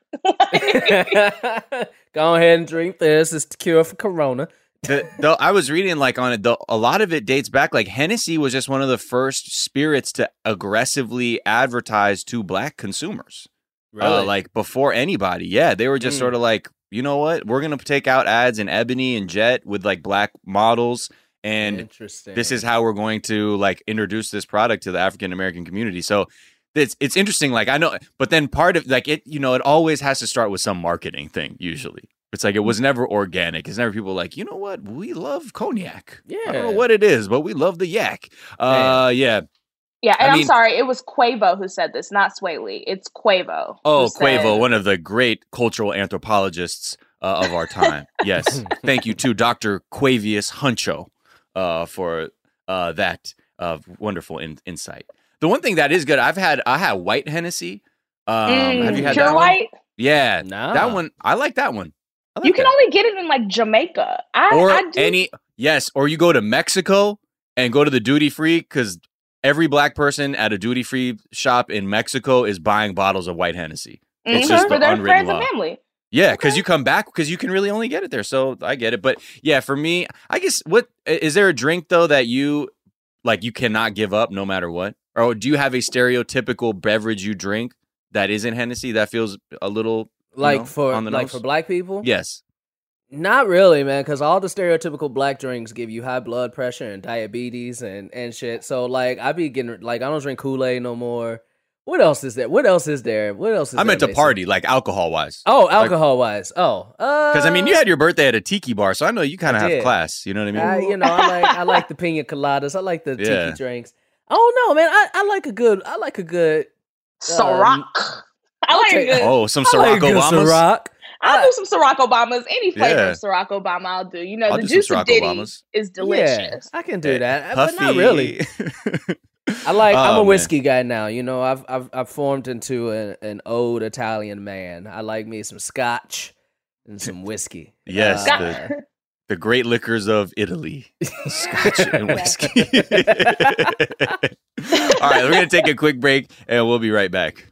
S7: Go ahead and drink this. It's the cure for Corona.
S1: The, though I was reading like on it, the, a lot of it dates back. Like Hennessy was just one of the first spirits to aggressively advertise to black consumers. Uh, like before anybody. Yeah, they were just
S7: Mm.
S1: sort of like, you know what? We're gonna take out ads in Ebony and Jet with like black models, and
S7: Interesting.
S1: this is how we're going to like introduce this product to the African American community. So it's it's interesting. Like I know, but then part of like it, you know, it always has to start with some marketing thing. Usually, it's like it was never organic. It's never people like, you know what? We love cognac. I don't know
S7: Yeah.
S1: what it is, but we love the yak. Uh, yeah.
S6: Yeah, and
S1: I
S6: I'm
S1: mean-
S6: sorry, it was Quavo who said this, not Sway Lee. It's Quavo.
S1: Oh,
S6: who said-
S1: Quavo, one of the great cultural anthropologists uh, of our time. Yes. Thank you to Doctor Quavius Huncho uh, for uh, that uh, wonderful in- insight. The one thing that is good, I've had I had white Hennessy. Um,
S6: Mm,
S1: have you had
S6: Pure
S1: that
S6: White?
S1: one? Yeah,
S7: Nah.
S1: that one. I like that one. I like
S6: You can
S1: that.
S6: only get it in like Jamaica. I,
S1: or
S6: I do.
S1: any yes, or you go to Mexico and go to the duty free because every black person at a duty free shop in Mexico is buying bottles of white Hennessy. It's
S6: Mhm,
S1: just the
S6: for their
S1: unwritten
S6: friends
S1: law.
S6: and family.
S1: Yeah, because you come back because you can really only get it there. So I get it. But yeah, for me, I guess what is there a drink though that you like you cannot give up no matter what? Or do you have a stereotypical beverage you drink that isn't Hennessy that feels a little you
S7: like
S1: know,
S7: for
S1: on the
S7: like
S1: nose?
S7: for black people.
S1: Yes.
S7: Not really, man, because all the stereotypical black drinks give you high blood pressure and diabetes and, and shit. So, like, I be getting, like, I don't drink Kool-Aid no more. What else is there? What else is there? What else is
S1: I
S7: there,
S1: meant to
S7: Mason?
S1: party, like alcohol-wise.
S7: Oh, alcohol-wise. Oh.
S1: Because,
S7: uh,
S1: I mean, you had your birthday at a tiki bar, so I know you kind of
S7: I
S1: have
S7: did.
S1: class. You know what I mean?
S7: I, you know, I like I like the pina coladas. I like the
S1: Yeah.
S7: tiki drinks. I don't know, man. I, I like a good, I like a good.
S6: Ciroc. I like a
S7: okay.
S6: good.
S1: Oh, some
S7: I like
S1: Ciroc
S7: a good
S1: Obamas?
S7: Ciroc.
S6: I'll do some Ciroc Obamas. Any flavor
S1: Yeah.
S6: of Ciroc Obama, I'll do. You know,
S1: I'll
S6: the
S1: do some
S6: juice of
S1: Ciroc
S6: Diddy
S1: Obamas.
S6: is delicious.
S7: Yeah, I can do that,
S1: Puffy.
S7: but not really. I like. I'm
S1: Oh,
S7: a
S1: man.
S7: whiskey guy now. You know, I've I've I've formed into a, an old Italian man. I like me some scotch and some whiskey.
S1: Yes,
S7: Uh,
S1: the, the great liquors of Italy. Scotch and whiskey. All right, we're going to take a quick break, and we'll be right back.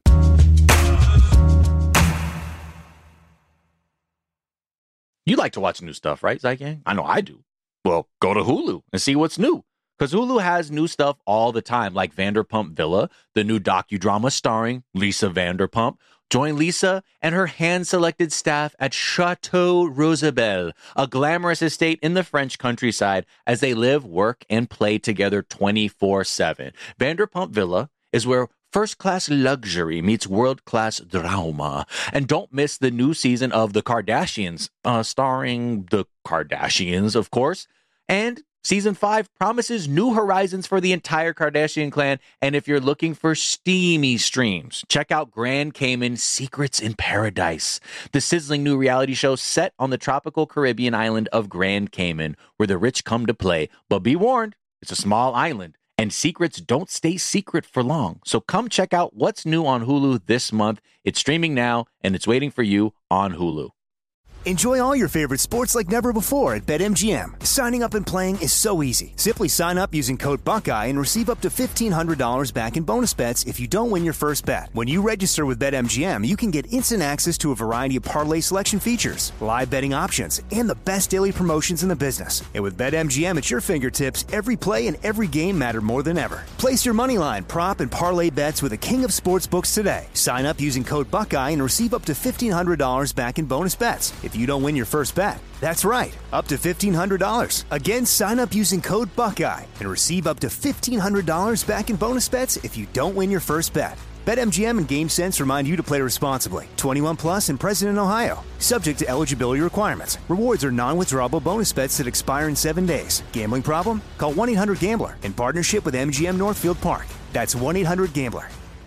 S1: You like to watch new stuff, right, Zygang? I know I do. Well, go to Hulu and see what's new. Because Hulu has new stuff all the time, like Vanderpump Villa, the new docudrama starring Lisa Vanderpump. Join Lisa and her hand-selected staff at Chateau Rosabelle, a glamorous estate in the French countryside, as they live, work, and play together twenty-four seven. Vanderpump Villa is where first-class luxury meets world-class drama. And don't miss the new season of The Kardashians, uh, starring the Kardashians, of course. And Season five promises new horizons for the entire Kardashian clan. And if you're looking for steamy streams, check out Grand Cayman Secrets in Paradise, the sizzling new reality show set on the tropical Caribbean island of Grand Cayman, where the rich come to play. But be warned, it's a small island, and secrets don't stay secret for long. So come check out what's new on Hulu this month. It's streaming now, and it's waiting for you on Hulu.
S2: Enjoy all your favorite sports like never before at BetMGM. Signing up and playing is so easy. Simply sign up using code Buckeye and receive up to fifteen hundred dollars back in bonus bets if you don't win your first bet. When you register with BetMGM, you can get instant access to a variety of parlay selection features, live betting options, and the best daily promotions in the business. And with BetMGM at your fingertips, every play and every game matter more than ever. Place your moneyline, prop, and parlay bets with the king of sportsbooks today. Sign up using code Buckeye and receive up to fifteen hundred dollars back in bonus bets if you don't win your first bet. That's right, up to fifteen hundred dollars. Again, sign up using code Buckeye and receive up to fifteen hundred dollars back in bonus bets if you don't win your first bet. BetMGM and GameSense remind you to play responsibly. twenty-one plus and present in Ohio. Subject to eligibility requirements. Rewards are non-withdrawable bonus bets that expire in seven days. Gambling problem? Call one eight hundred gambler in partnership with M G M Northfield Park. That's one eight hundred gambler.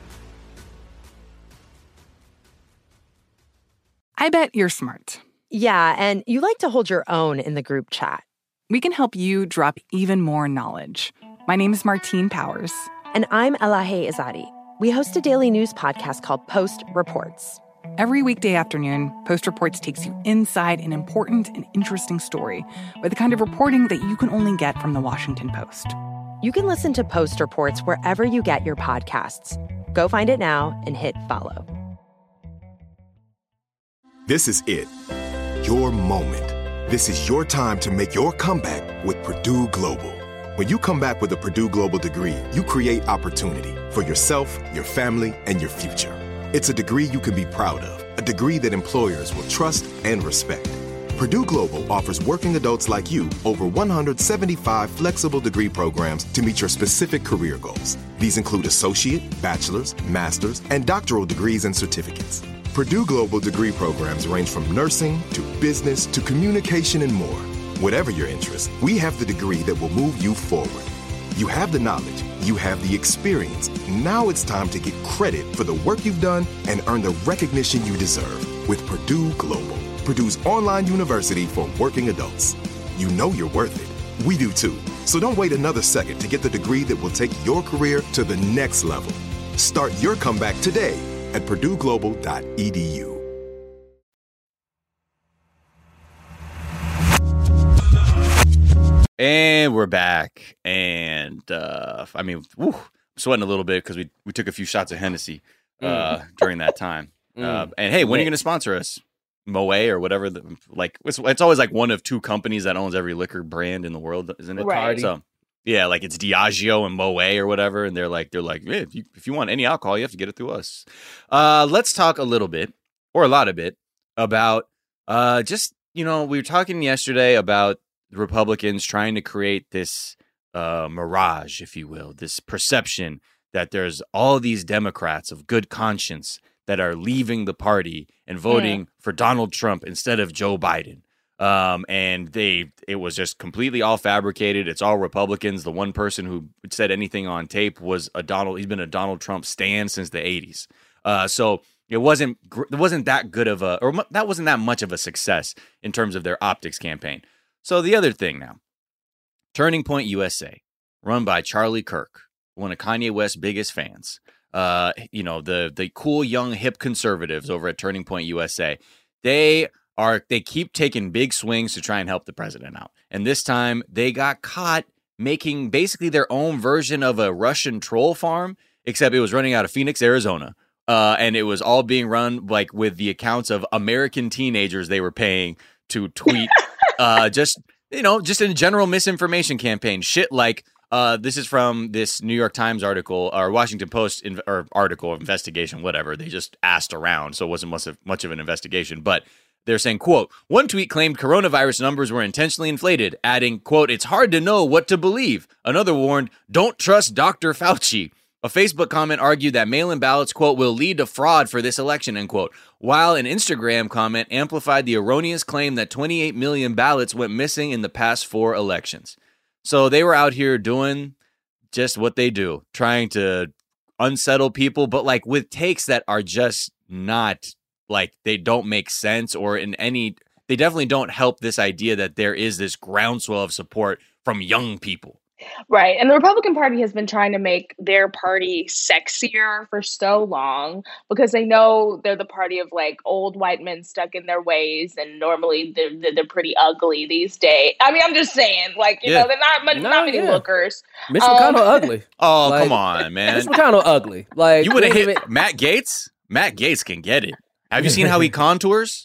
S3: I bet you're smart.
S4: Yeah, and you like to hold your own in the group chat.
S3: We can help you drop even more knowledge. My name is Martine Powers.
S4: And I'm Elahe Izadi. We host a daily news podcast called Post Reports.
S3: Every weekday afternoon, Post Reports takes you inside an important and interesting story with the kind of reporting that you can only get from the Washington Post.
S4: You can listen to Post Reports wherever you get your podcasts. Go find it now and hit follow.
S5: This is it. Your moment. This is your time to make your comeback with Purdue Global. When you come back with a Purdue Global degree, you create opportunity for yourself, your family, and your future. It's a degree you can be proud of, a degree that employers will trust and respect. Purdue Global offers working adults like you over one hundred seventy-five flexible degree programs to meet your specific career goals. These include associate, bachelor's, master's, and doctoral degrees and certificates. Purdue Global degree programs range from nursing to business to communication and more. Whatever your interest, we have the degree that will move you forward. You have the knowledge, you have the experience. Now it's time to get credit for the work you've done and earn the recognition you deserve with Purdue Global, Purdue's online university for working adults. You know you're worth it. We do too. So don't wait another second to get the degree that will take your career to the next level. Start your comeback today at purdue global dot e d u.
S1: And we're back. And uh, I mean, whew, I'm sweating a little bit because we, we took a few shots of Hennessy uh, mm. during that time. Mm. Uh, and hey, when are you going to sponsor us? Moet or whatever. The, like it's, it's always like one of two companies that owns every liquor brand in the world, isn't it?
S6: Right.
S1: So yeah, like it's Diageo and Moet or whatever, and they're like they're like, hey, if you if you want any alcohol, you have to get it through us. Uh, let's talk a little bit, or a lot of bit, about uh, just you know we were talking yesterday about the Republicans trying to create this uh, mirage, if you will, this perception that there's all these Democrats of good conscience that are leaving the party and voting mm. for Donald Trump instead of Joe Biden. Um, and they, it was just completely all fabricated. It's all Republicans. The one person who said anything on tape was a Donald. He's been a Donald Trump stan since the eighties. Uh, so it wasn't, it wasn't that good of a, or that wasn't that much of a success in terms of their optics campaign. So the other thing now, Turning Point U S A, run by Charlie Kirk, one of Kanye West's biggest fans. Uh, you know, the, the cool, young, hip conservatives over at Turning Point U S A, they are they keep taking big swings to try and help the president out. And this time they got caught making basically their own version of a Russian troll farm, except it was running out of Phoenix, Arizona. Uh, and it was all being run like with the accounts of American teenagers they were paying to tweet uh, just, you know, just a general misinformation campaign. Shit like uh, this is from this New York Times article or Washington Post in, or article, investigation, whatever. They just asked around, so it wasn't much of, much of an investigation. But they're saying, quote, one tweet claimed coronavirus numbers were intentionally inflated, adding, quote, it's hard to know what to believe. Another warned, don't trust Doctor Fauci. A Facebook comment argued that mail-in ballots, quote, will lead to fraud for this election, end quote. While an Instagram comment amplified the erroneous claim that twenty-eight million ballots went missing in the past four elections. So they were out here doing just what they do, trying to unsettle people, but like with takes that are just not like they don't make sense or in any, they definitely don't help this idea that there is this groundswell of support from young people.
S6: Right. And the Republican Party has been trying to make their party sexier for so long because they know they're the party of like old white men stuck in their ways. And normally they're, they're, they're pretty ugly these days. I mean, I'm just saying, like, you yeah. know, they're not, no, not many yeah. lookers.
S7: Mitch
S6: um,
S7: McConnell ugly.
S1: Oh,
S7: like,
S1: come on, man.
S7: Mitch McConnell ugly. Like,
S1: you would have hit even... Matt Gaetz? Matt Gaetz can get it. Have you seen how he contours?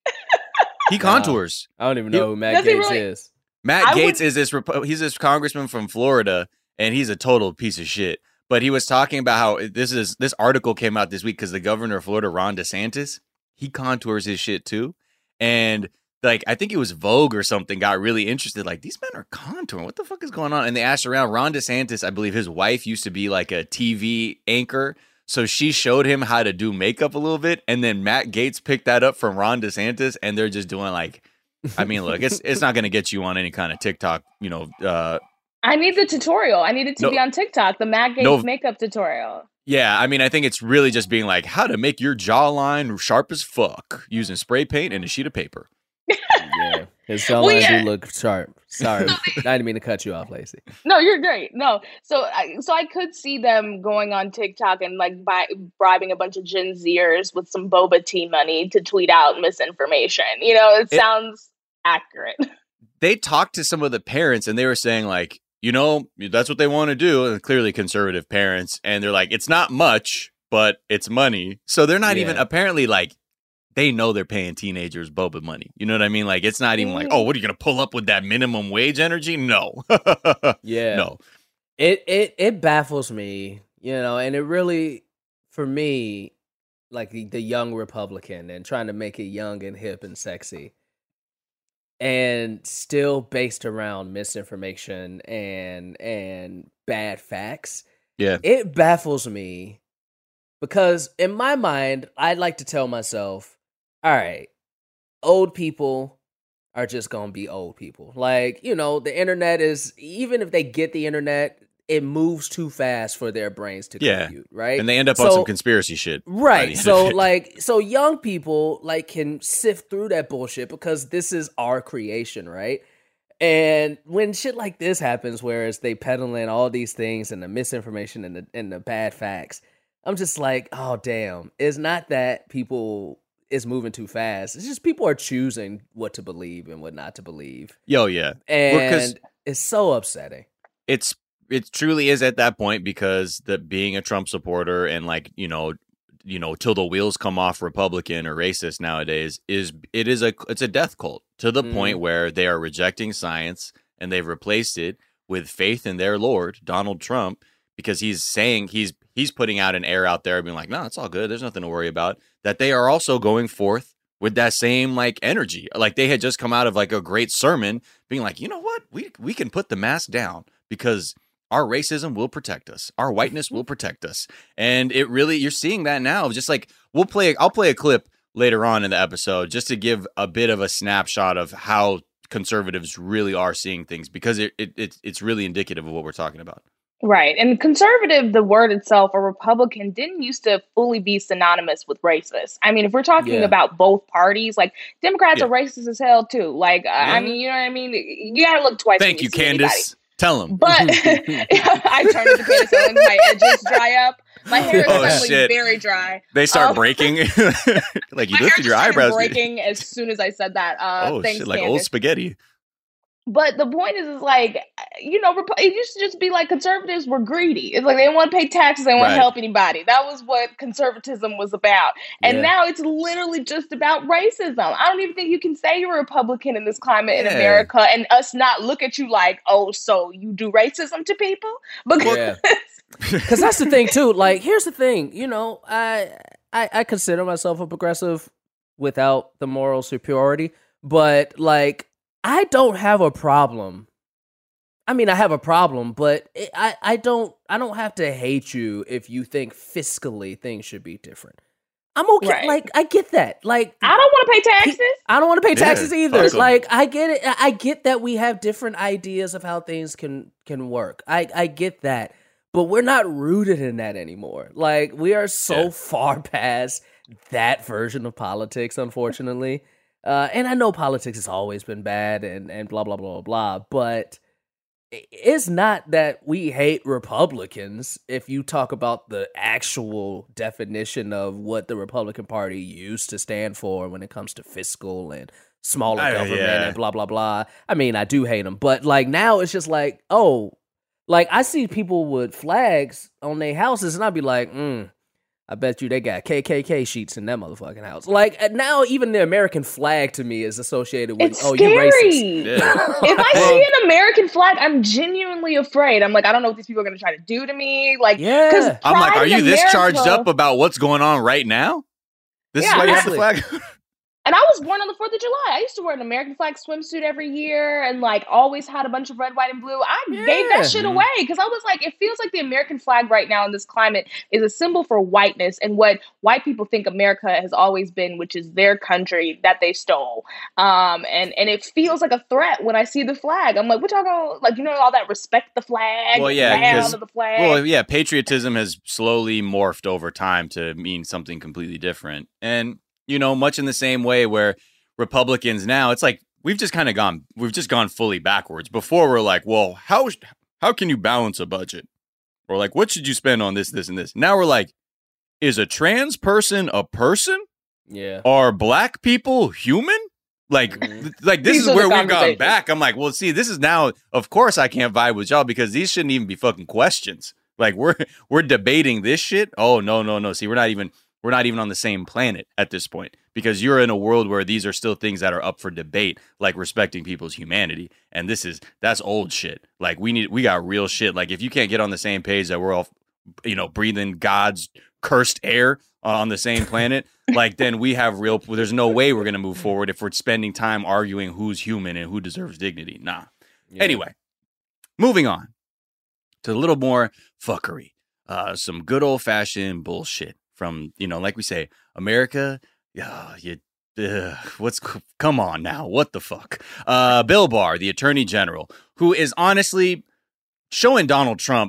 S1: He contours.
S7: Wow. I don't even know he, who Matt Gaetz really? is.
S1: Matt I Gaetz would... is this, he's this congressman from Florida, and he's a total piece of shit. But he was talking about how this is this article came out this week because the governor of Florida, Ron DeSantis, he contours his shit too. And like, I think it was Vogue or something got really interested. Like, these men are contouring. What the fuck is going on? And they asked around. Ron DeSantis, I believe his wife used to be like a T V anchor. So she showed him how to do makeup a little bit. And then Matt Gaetz picked that up from Ron DeSantis. And they're just doing like, I mean, look, it's it's not going to get you on any kind of TikTok, you know. Uh,
S6: I need the tutorial. I need it to no, be on TikTok, the Matt Gaetz no, makeup tutorial.
S1: Yeah, I mean, I think it's really just being like how to make your jawline sharp as fuck using spray paint and a sheet of paper.
S7: Yeah, his jawline well, yeah. do look sharp. Sorry, I didn't mean to cut you off, Lacey.
S6: No, you're great. No, so I, so I could see them going on TikTok and like buy, bribing a bunch of Gen Zers with some boba tea money to tweet out misinformation. You know, it, it sounds accurate.
S1: They talked to some of the parents and they were saying like, you know, that's what they want to do. And clearly conservative parents. And they're like, it's not much, but it's money. So they're not yeah. even apparently like, they know they're paying teenagers boba money. You know what I mean? Like, it's not even like, oh, what are you going to pull up with that minimum wage energy? No.
S7: yeah.
S1: No.
S7: It, it, it baffles me, you know, and it really, for me, like the, the young Republican and trying to make it young and hip and sexy. And still based around misinformation and and bad facts.
S1: Yeah.
S7: It baffles me because in my mind, I'd like to tell myself, all right, old people are just going to be old people. Like, you know, the internet is, even if they get the internet, it moves too fast for their brains to
S1: yeah.
S7: compute, right?
S1: And they end up so, on some conspiracy shit.
S7: Right. So like so young people like can sift through that bullshit because this is our creation, right? And when shit like this happens, whereas they peddling all these things and the misinformation and the and the bad facts, I'm just like, oh damn. It's not that people is moving too fast. It's just people are choosing what to believe and what not to believe.
S1: Yo, yeah.
S7: And it's so upsetting.
S1: It's It truly is at that point because the being a Trump supporter and like, you know, you know, till the wheels come off Republican or racist nowadays is it is a it's a death cult to the mm. point where they are rejecting science and they've replaced it with faith in their Lord, Donald Trump, because he's saying he's he's putting out an air out there being like, no, it's all good. There's nothing to worry about. That they are also going forth with that same like energy. Like they had just come out of like a great sermon being like, you know what? We we can put the mask down because our racism will protect us. Our whiteness will protect us. And it really, you're seeing that now. Just like we'll play, I'll play a clip later on in the episode just to give a bit of a snapshot of how conservatives really are seeing things, because it, it, it it's really indicative of what we're talking about.
S6: Right. And conservative, the word itself, or Republican, didn't used to fully be synonymous with racist. I mean, if we're talking yeah. about both parties, like Democrats yeah. are racist as hell too. Like, yeah. I mean, you know what I mean? You gotta look twice.
S1: Thank you, Candace. Anybody. Tell them.
S6: But I turned into Candace and my edges dry up. My hair is oh, suddenly very dry.
S1: They start um, breaking. Like you lifted your eyebrows.
S6: Breaking as soon as I said that. Uh,
S1: oh
S6: thanks,
S1: shit! Like
S6: Candace.
S1: old spaghetti.
S6: But the point is, is like, you know, it used to just be like conservatives were greedy. It's like they didn't want to pay taxes, they didn't want right. to help anybody. That was what conservatism was about. And yeah. now it's literally just about racism. I don't even think you can say you're a Republican in this climate yeah. in America and us not look at you like, oh, so you do racism to people? Because
S7: yeah. Cause that's the thing too. Like, here's the thing. You know, I, I I consider myself a progressive without the moral superiority, but like, I don't have a problem. I mean, I have a problem, but it, I, I don't I don't have to hate you if you think fiscally things should be different. I'm okay. Right. Like, I get that. Like,
S6: I don't want to pay taxes.
S7: I don't want to pay taxes
S1: yeah,
S7: either.
S1: awesome.
S7: Like, I get it. I get that we have different ideas of how things can can work. I, I get that. But we're not rooted in that anymore. Like, we are so yeah. far past that version of politics, unfortunately. Uh, and I know politics has always been bad and, and blah, blah, blah, blah, but it's not that we hate Republicans if you talk about the actual definition of what the Republican Party used to stand for when it comes to fiscal and smaller uh, government yeah. and blah, blah, blah. I mean, I do hate them, but like now it's just like, oh, like I see people with flags on their houses and I'd be like, mm. I bet you they got K K K sheets in that motherfucking house. Like, now even the American flag to me is associated with,
S6: it's
S7: oh,
S6: scary.
S7: You're racist.
S1: Yeah.
S6: If I see an American flag, I'm genuinely afraid. I'm like, I don't know what these people are going to try to do to me. Like,
S7: yeah.
S1: I'm like, are you
S6: America,
S1: this charged up about what's going on right now? This
S6: yeah,
S1: is why you have the
S7: absolutely.
S1: flag?
S6: And I was born on the fourth of July. I used to wear an American flag swimsuit every year and like always had a bunch of red, white, and blue. I
S7: yeah.
S6: gave that shit away because I was like, it feels like the American flag right now in this climate is a symbol for whiteness and what white people think America has always been, which is their country that they stole. Um, and, and it feels like a threat when I see the flag. I'm like, what y'all gonna, like, you know, all that respect the flag,
S1: well, yeah,
S6: of the flag.
S1: Well, yeah, patriotism has slowly morphed over time to mean something completely different. And, you know, much in the same way where Republicans now, it's like we've just kind of gone, we've just gone fully backwards. Before we're like, well, how how can you balance a budget? Or like, what should you spend on this, this, and this? Now we're like, is a trans person a person?
S7: Yeah.
S1: Are black people human? Like, mm-hmm. th- like this
S6: These
S1: is where
S6: the
S1: we've gone back. I'm like, well, see, this is now, of course I can't vibe with y'all because these shouldn't even be fucking questions. Like we're we're debating this shit. Oh, no, no, no. See, we're not even we're not even on the same planet at this point. Because you're in a world where these are still things that are up for debate, like respecting people's humanity. And this is, that's old shit. Like we need, we got real shit. Like if you can't get on the same page that we're all, you know, breathing God's cursed air on the same planet, like then we have real, there's no way we're going to move forward if we're spending time arguing who's human and who deserves dignity. Nah. Yeah. Anyway, moving on to a little more fuckery. Uh, some good old fashioned bullshit from, you know, like we say, America. Yeah, you. Uh, what's come on now? What the fuck? Uh, Bill Barr, the Attorney General, who is honestly showing Donald Trump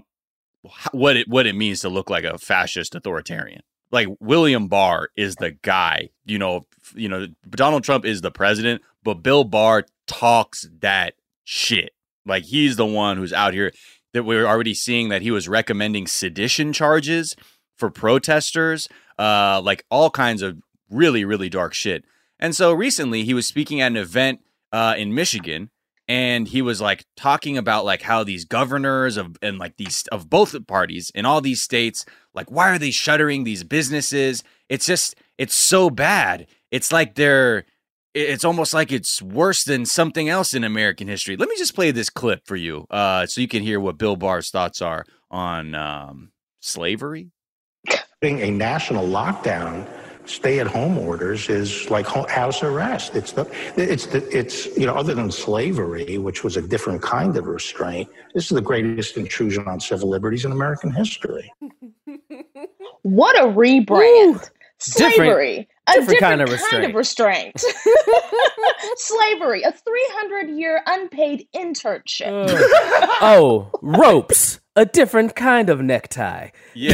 S1: what it what it means to look like a fascist authoritarian. Like William Barr is the guy. You know, you know, Donald Trump is the president, but Bill Barr talks that shit. Like he's the one who's out here that we're already seeing that he was recommending sedition charges for protesters, uh, like all kinds of really, really dark shit. And so recently he was speaking at an event uh, in Michigan, and he was like talking about like how these governors of and like these of both parties in all these states, like why are they shuttering these businesses? It's just it's so bad. It's like they're it's almost like it's worse than something else in American history. Let me just play this clip for you uh, so you can hear what Bill Barr's thoughts are on um, slavery.
S8: A national lockdown stay-at-home orders is like house arrest. It's the, it's the, it's you know, other than slavery, which was a different kind of restraint, this is the greatest intrusion on civil liberties in American history.
S6: What a rebrand!
S7: Ooh,
S6: slavery,
S7: different,
S6: a
S7: different,
S6: different
S7: kind of
S6: kind
S7: restraint.
S6: Of restraint. Slavery, a three hundred year unpaid internship.
S7: Uh, oh, ropes. A different kind of necktie.
S1: Yeah,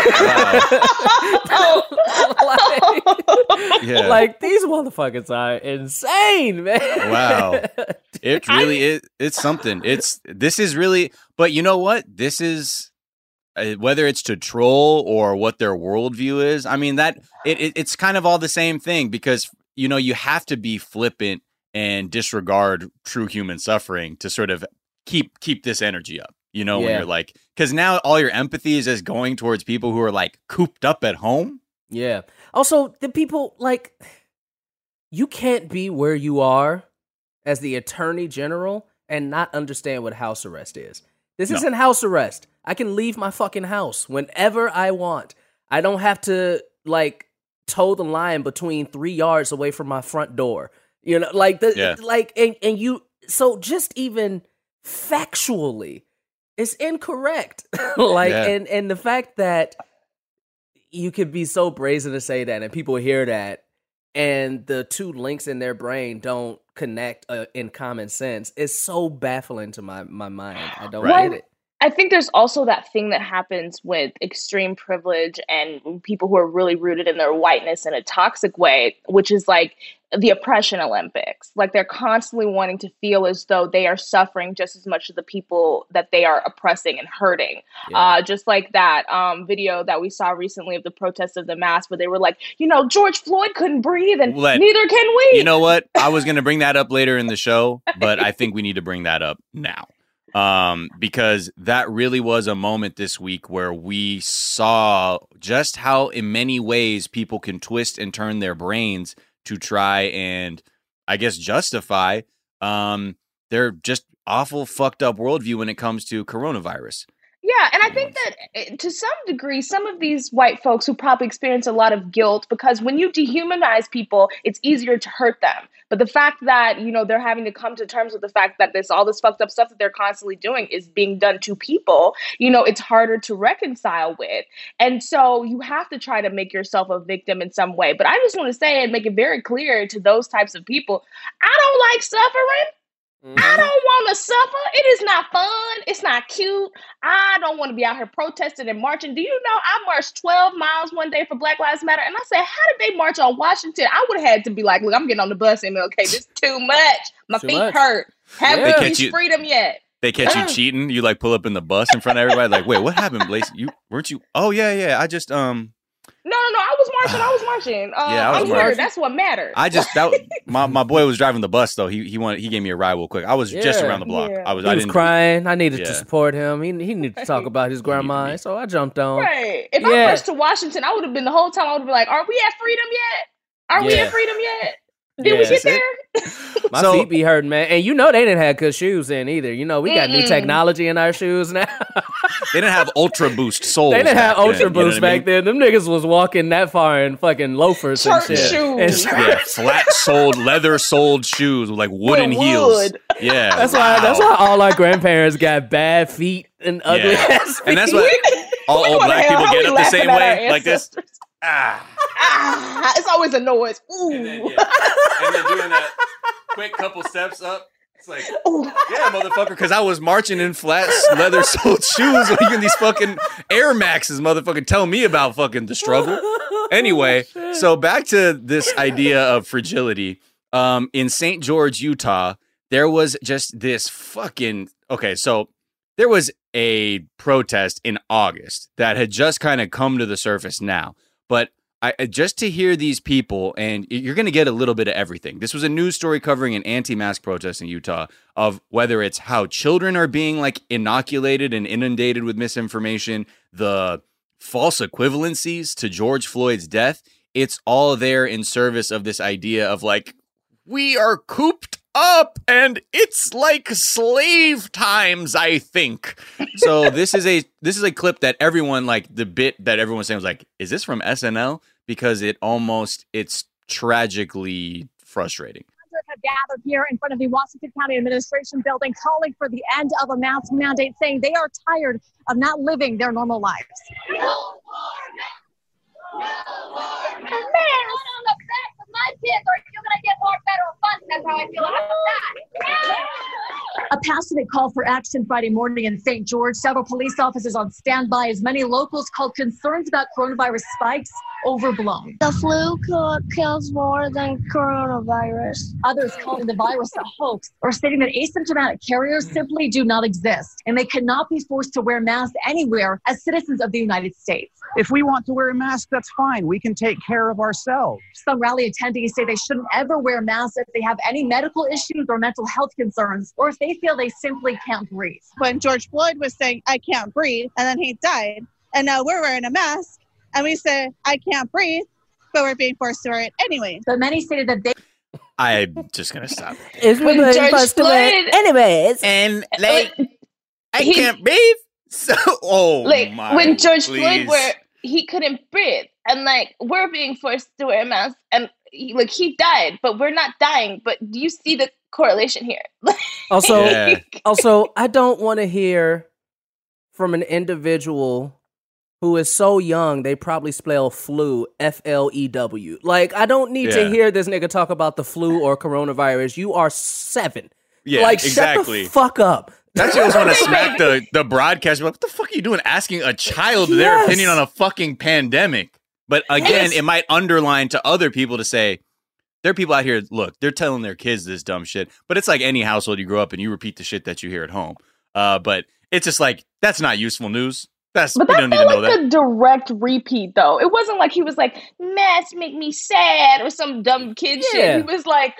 S1: right? Wow.
S7: like,
S1: yeah.
S7: like, these motherfuckers are insane, man.
S1: Wow. It really is. It's something. It's, this is really, but you know what? This is, uh, whether it's to troll or what their worldview is, I mean, that, it, it it's kind of all the same thing because, you know, you have to be flippant and disregard true human suffering to sort of keep, keep this energy up. You know, yeah. when you're like, because now all your empathy is just going towards people who are like cooped up at home.
S7: Yeah. Also, the people like, you can't be where you are as the attorney general and not understand what house arrest is. This no. isn't house arrest. I can leave my fucking house whenever I want. I don't have to like toe the line between three yards away from my front door. You know, like the yeah. like, and, and you. So just even factually. It's incorrect. like, yeah. and, and the fact that you could be so brazen to say that and people hear that and the two links in their brain don't connect uh, in common sense is so baffling to my, my mind. I don't
S6: right.
S7: get it.
S6: I think there's also that thing that happens with extreme privilege and people who are really rooted in their whiteness in a toxic way, which is like the oppression Olympics. Like they're constantly wanting to feel as though they are suffering just as much as the people that they are oppressing and hurting. Yeah. Uh, just like that um, video that we saw recently of the protests of the mask, where they were like, you know, George Floyd couldn't breathe and Let, neither can we.
S1: You know what? I was going to bring that up later in the show, but I think we need to bring that up now. Um, because that really was a moment this week where we saw just how in many ways people can twist and turn their brains to try and, I guess, justify um, their just awful, fucked up worldview when it comes to coronavirus.
S6: Yeah, and I think that to some degree, some of these white folks who probably experience a lot of guilt because when you dehumanize people, it's easier to hurt them. But the fact that, you know, they're having to come to terms with the fact that this all this fucked up stuff that they're constantly doing is being done to people, you know, it's harder to reconcile with. And so you have to try to make yourself a victim in some way. But I just want to say and make it very clear to those types of people, I don't like suffering. Mm-hmm. I don't want to suffer. It is not fun. It's not cute. I don't want to be out here protesting and marching. Do you know I marched twelve miles one day for Black Lives Matter? And I said, how did they march on Washington? I would have had to be like, look, I'm getting on the bus and okay, this is too much. My too feet much. hurt. Haven't
S1: yeah.
S6: reached you, freedom yet.
S1: They catch you cheating. You like pull up in the bus in front of everybody. Like, wait, what happened, Lacey? You weren't you? Oh yeah, yeah. I just um.
S6: No, no, no. I was marching. I was marching. Uh, yeah, I was I'm marching. Here. That's what mattered.
S1: I just that my, my boy was driving the bus though. He he wanted he gave me a ride real quick. I was yeah, just around the block.
S6: Yeah.
S1: I was.
S7: He
S1: I
S7: was
S1: didn't,
S7: crying. I needed yeah. to support him. He he needed to talk about his grandma, so I jumped on.
S6: Right. If yeah. I marched to Washington, I would have been the whole time. I would have been like, "Are we at freedom yet? Are yeah. we at freedom yet? Did yeah. we get there?"
S7: My
S1: so,
S7: feet be hurting, man. And you know they didn't have good shoes in either. You know, we got Mm-mm. new technology in our shoes now.
S1: They didn't have Ultra Boost soles.
S7: They didn't have Ultra
S1: then,
S7: Boost
S1: you know
S7: back
S1: I mean?
S7: then. Them niggas was walking that far in fucking loafers
S6: Church
S7: and shit.
S6: shoes.
S7: And
S1: yeah, flat-soled, leather-soled shoes with like wooden
S6: with
S1: heels.
S6: Wood.
S1: Yeah,
S7: that's
S1: wow.
S7: why. That's why all our grandparents got bad feet and ugly
S1: yeah.
S7: ass feet.
S1: And that's why all old black people get up the same way, like this. Ah.
S6: ah, it's always a noise. Ooh.
S1: And then, yeah. and then doing that quick couple steps up. It's like, Ooh. yeah, motherfucker, because I was marching in flat leather soled shoes when even these fucking Air Maxes, motherfucking tell me about fucking the struggle. Anyway, oh, so back to this idea of fragility. Um, in Saint George, Utah, there was just this fucking, okay, so there was a protest in August that had just kind of come to the surface now. But I just to hear these people, and you're going to get a little bit of everything. This was a news story covering an anti-mask protest in Utah of whether it's how children are being like inoculated and inundated with misinformation, the false equivalencies to George Floyd's death. It's all there in service of this idea of like, we are cooped up and it's like slave times, I think. So this is a this is a clip that everyone, like the bit that everyone was saying was like, is this from S N L? because it almost, it's tragically frustrating.
S9: Have gathered here in front of the Washington County Administration Building calling for the end of a mask mandate, saying they are tired of not living their normal lives. No more masks. No more masks. On the back of my kids, or you're going to get more federal funds. That's how I feel about that. A passionate call for action Friday morning in Saint George. Several police officers on standby as many locals called concerns about coronavirus spikes overblown.
S10: The flu kills more than coronavirus.
S9: Others calling the virus a hoax or stating that asymptomatic carriers simply do not exist and they cannot be forced to wear masks anywhere as citizens of the United States.
S11: If we want to wear a mask, that's fine. We can take care of ourselves.
S9: Some rally attendees say they shouldn't ever wear masks if they have any medical issues or mental health concerns, or if they feel they simply can't breathe.
S12: When George Floyd was saying, I can't breathe, and then he died, and now we're wearing a mask, and we say, I can't breathe, but we're being forced to wear it anyway.
S9: But many stated that they...
S1: I'm just going to stop.
S7: It's when George Floyd... Anyways.
S1: And, like, I he, can't breathe. So, oh,
S6: like,
S1: my,
S6: when George
S1: please.
S6: Floyd, where he couldn't breathe, and, like, we're being forced to wear a mask, and, he, like, he died, but we're not dying. But do you see the correlation here?
S7: also,
S1: yeah.
S7: also, I don't want to hear from an individual who is so young, they probably spell flu, F L E W. Like, I don't need
S1: yeah.
S7: to hear this nigga talk about the flu or coronavirus. You are seven.
S1: Yeah,
S7: like,
S1: exactly.
S7: Shut the fuck up.
S1: That's what I just want to smack the, the broadcaster. What the fuck are you doing asking a child yes. their opinion on a fucking pandemic? But again, yes. it might underline to other people to say, there are people out here, look, they're telling their kids this dumb shit. But it's like any household you grow up and you repeat the shit that you hear at home. Uh, but it's just like, that's not useful news. That's,
S6: but
S1: we
S6: that
S1: don't need
S6: felt
S1: to know
S6: like
S1: that.
S6: a direct repeat, though. It wasn't like he was like, masks make me sad or some dumb kid
S7: yeah.
S6: shit. He was like,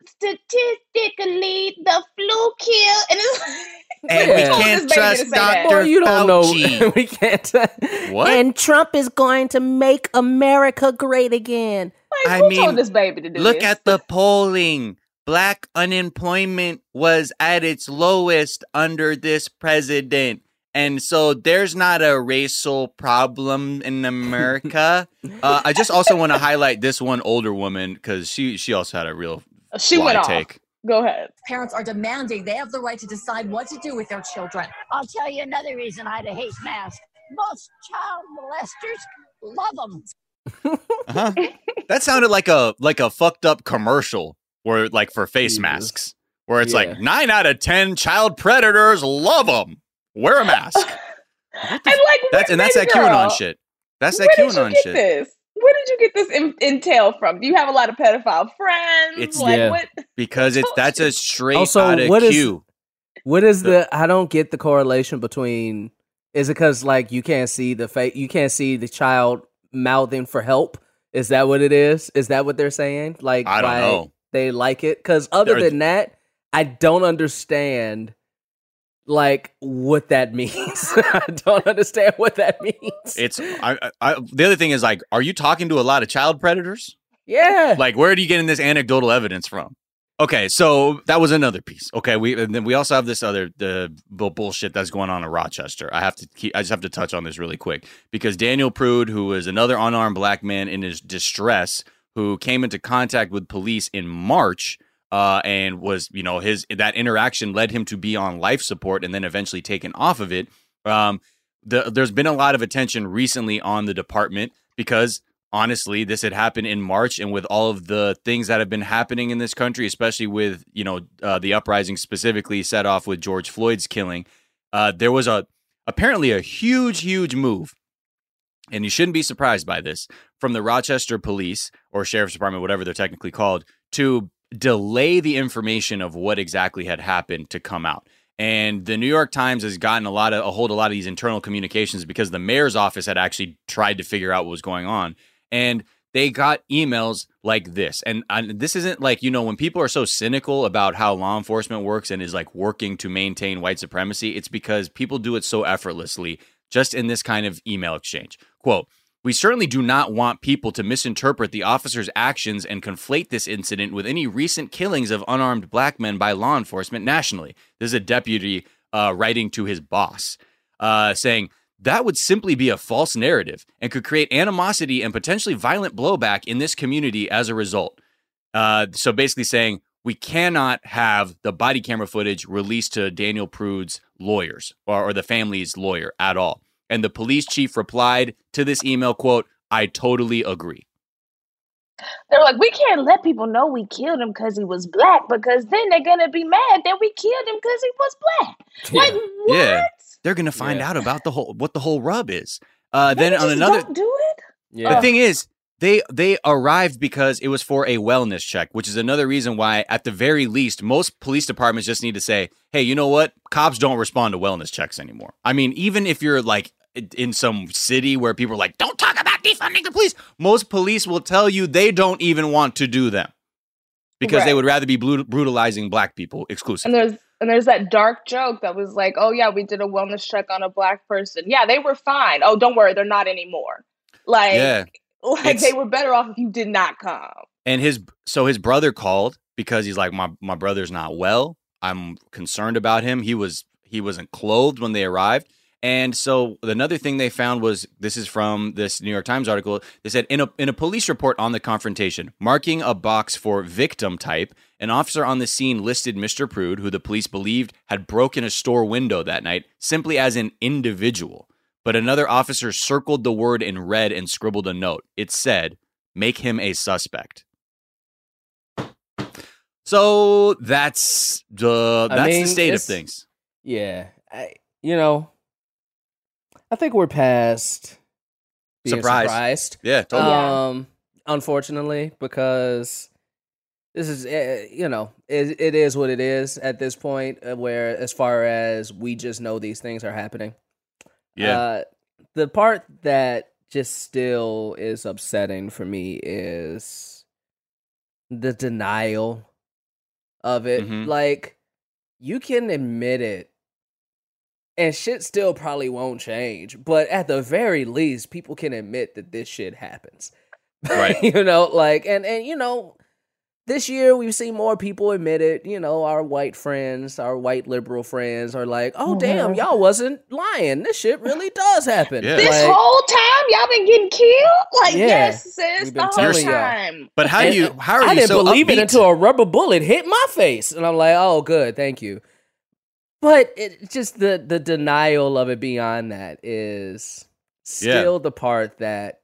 S6: statistically, the flu kill. And, it's,
S1: and
S7: yeah.
S1: we can't trust Doctor
S7: Boy, you don't
S1: Fauci.
S7: know. We can't.
S1: What?
S7: And Trump is going to make America great again.
S6: Like,
S1: I
S6: who
S1: mean,
S6: told this baby to do
S1: look
S6: this?
S1: at the polling. Black unemployment was at its lowest under this president. And so there's not a racial problem in America. uh, I just also want to highlight this one older woman because she, she also had a real
S6: she went
S1: take.
S6: Off. Go ahead.
S9: Parents are demanding they have the right to decide what to do with their children.
S10: I'll tell you another reason I hate masks. Most child molesters love them.
S1: uh-huh. That sounded like a like a fucked up commercial where like for face Jesus. masks where it's yeah. like nine out of ten child predators love them. Wear a mask.
S6: And like
S1: that's and that's that
S6: girl,
S1: QAnon shit. That's that
S6: where
S1: QAnon
S6: did you get
S1: shit.
S6: This? Where did you get this in, intel from? Do you have a lot of pedophile friends?
S1: It's
S6: like
S7: yeah.
S6: what?
S1: Because it's that's a straight
S7: also,
S1: out of
S7: what
S1: Q.
S7: Is, what is the? I don't get the correlation between. Is it because like you can't see the fa- you can't see the child mouthing for help? Is that what it is? Is that what they're saying? Like
S1: I don't
S7: why
S1: know.
S7: They like it because other
S1: They're,
S7: than that, I don't understand. Like what that means. I don't understand what that means.
S1: It's I, I, the other thing is like, are you talking to a lot of child predators?
S7: Yeah.
S1: Like, where are you getting this anecdotal evidence from? Okay, so that was another piece. Okay, we and then we also have this other the bullshit that's going on in Rochester. I have to keep, I just have to touch on this really quick because Daniel Prude, who is another unarmed black man in his distress, who came into contact with police in March. Uh, and was, you know, his that interaction led him to be on life support and then eventually taken off of it. Um, the, there's been a lot of attention recently on the department because, honestly, this had happened in March. And with all of the things that have been happening in this country, especially with, you know, uh, the uprising specifically set off with George Floyd's killing, uh, there was a apparently a huge, huge move. And you shouldn't be surprised by this from the Rochester Police or Sheriff's Department, whatever they're technically called, to delay the information of what exactly had happened to come out. And the New York Times has gotten a lot of a hold of a lot of these internal communications because the mayor's office had actually tried to figure out what was going on. And they got emails like this. And, and this isn't like, you know, when people are so cynical about how law enforcement works and is like working to maintain white supremacy, it's because people do it so effortlessly just in this kind of email exchange. Quote, "We certainly do not want people to misinterpret the officer's actions and conflate this incident with any recent killings of unarmed black men by law enforcement nationally." This is a deputy uh, writing to his boss, uh, saying, that would simply be a false narrative and could create animosity and potentially violent blowback in this community as a result. Uh, so basically saying we cannot have the body camera footage released to Daniel Prude's lawyers or, or the family's lawyer at all. And the police chief replied to this email, quote, "I totally agree."
S6: They're like, we can't let people know we killed him because he was black, because then they're going to be mad that we killed him because he was black.
S1: Yeah.
S6: Like, what?
S1: Yeah. They're going to find
S13: Yeah.
S1: out about the whole what the whole rub is. Uh,
S6: Maybe
S1: then on
S6: just
S1: another
S6: don't do it.
S13: Yeah.
S1: The thing is, they they arrived because it was for a wellness check, which is another reason why, at the very least, most police departments just need to say, hey, you know what? Cops don't respond to wellness checks anymore. I mean, even if you're like in some city where people are like, don't talk about defunding the police, most police will tell you they don't even want to do them because
S6: Right.
S1: they would rather be blu- brutalizing black people exclusively.
S6: And there's and there's that dark joke that was like, oh yeah, we did a wellness check on a black person. Yeah, they were fine. Oh, don't worry, they're not anymore. Like,
S1: Yeah.
S6: like
S1: It's-
S6: they were better off if you did not come.
S1: And his so his brother called because he's like, my my brother's not well. I'm concerned about him. He was he wasn't clothed when they arrived. And so another thing they found was, this is from this New York Times article. They said in a in a police report on the confrontation, marking a box for victim type, an officer on the scene listed Mister Prude, who the police believed had broken a store window that night, simply as an individual. But another officer circled the word in red and scribbled a note. It said, "Make him a suspect." So that's the that's
S13: I mean,
S1: the state of
S13: it's-
S1: things.
S13: Yeah, I, you know, I think we're past being
S1: Surprise.
S13: surprised.
S1: Yeah, totally.
S13: Um, unfortunately, because this is, uh, you know, it, it is what it is at this point. uh, Where, as far as we just know these things are happening.
S1: Yeah.
S13: Uh, the part that just still is upsetting for me is the denial of it.
S1: Mhm.
S13: Like, you can admit it, and shit still probably won't change. But at the very least, people can admit that this shit happens.
S1: Right.
S13: You know, like, and, and, you know, this year we've seen more people admit it. You know, our white friends, our white liberal friends are like, oh, damn,
S6: Mhm.
S13: y'all wasn't lying. This shit really does happen.
S1: Yeah.
S6: This
S13: Like,
S6: whole time y'all been getting killed? Like,
S13: Yeah.
S6: yes, sis,
S13: We've
S6: the
S13: been
S6: whole
S13: telling y'all.
S6: time.
S1: But how do
S13: and-
S1: you how are
S13: I
S1: you
S13: didn't
S1: so
S13: believe it
S1: upbeat?
S13: until a rubber bullet hit my face. And I'm like, oh, good, thank you. But it just the the denial of it beyond that is still the part that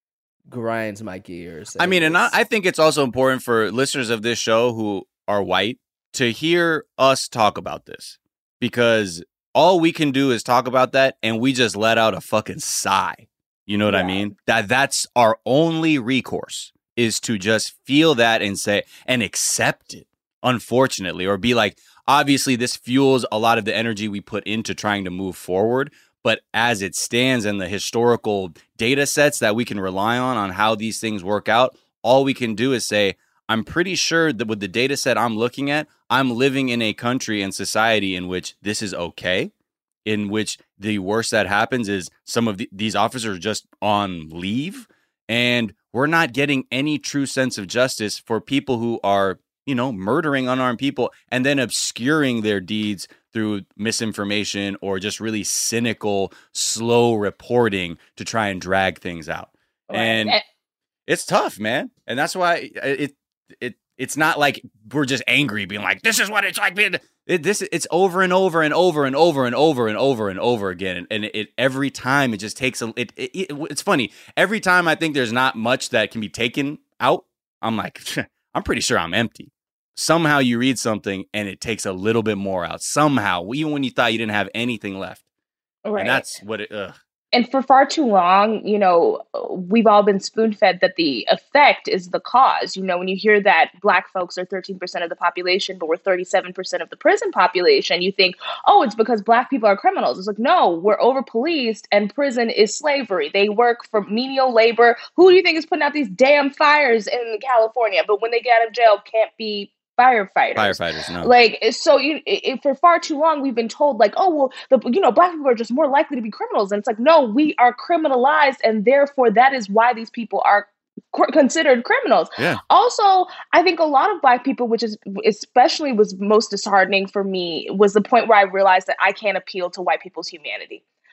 S13: grinds my gears.
S1: I mean, and I,
S13: It's-
S1: I think it's also important for listeners of this show who are white to hear us talk about this, because all we can do is talk about that, and we just let out a fucking sigh. You know what I
S6: Yeah.
S1: mean? That that's our only recourse, is to just feel that and say and accept it, unfortunately, or be like, obviously this fuels a lot of the energy we put into trying to move forward. But as it stands and the historical data sets that we can rely on, on how these things work out, all we can do is say, I'm pretty sure that with the data set I'm looking at, I'm living in a country and society in which this is okay, in which the worst that happens is some of the, these officers are just on leave, and we're not getting any true sense of justice for people who are, you know, murdering unarmed people and then obscuring their deeds through misinformation or just really cynical, slow reporting to try and drag things out.
S6: Right.
S1: And
S6: And-
S1: it's tough, man. And that's why it it it's not like we're just angry being like, this is what it's like being it, this it's over and over and over and over and over and over and over again. And, and it every time it just takes a it, it, it it's funny. Every time I think there's not much that can be taken out, I'm like, I'm pretty sure I'm empty. Somehow you read something and it takes a little bit more out. Somehow, even when you thought you didn't have anything left.
S6: Right.
S1: And that's what it ugh.
S6: And for far too long, you know, we've all been spoon-fed that the effect is the cause. You know, when you hear that black folks are thirteen percent of the population, but we're thirty-seven percent of the prison population, you think, oh, it's because black people are criminals. It's like, no, we're over-policed and prison is slavery. They work for menial labor. Who do you think is putting out these damn fires in California? But when they get out of jail, can't be firefighters.
S1: Firefighters, no.
S6: Like, so you, it, for far too long, we've been told like, oh, well, the, you know, black people are just more likely to be criminals. And it's like, no, we are criminalized. And therefore that is why these people are cr- considered criminals.
S1: Yeah.
S6: Also, I think a lot of black people, which is especially was most disheartening for me, was the point where I realized that I can't appeal to white people's humanity.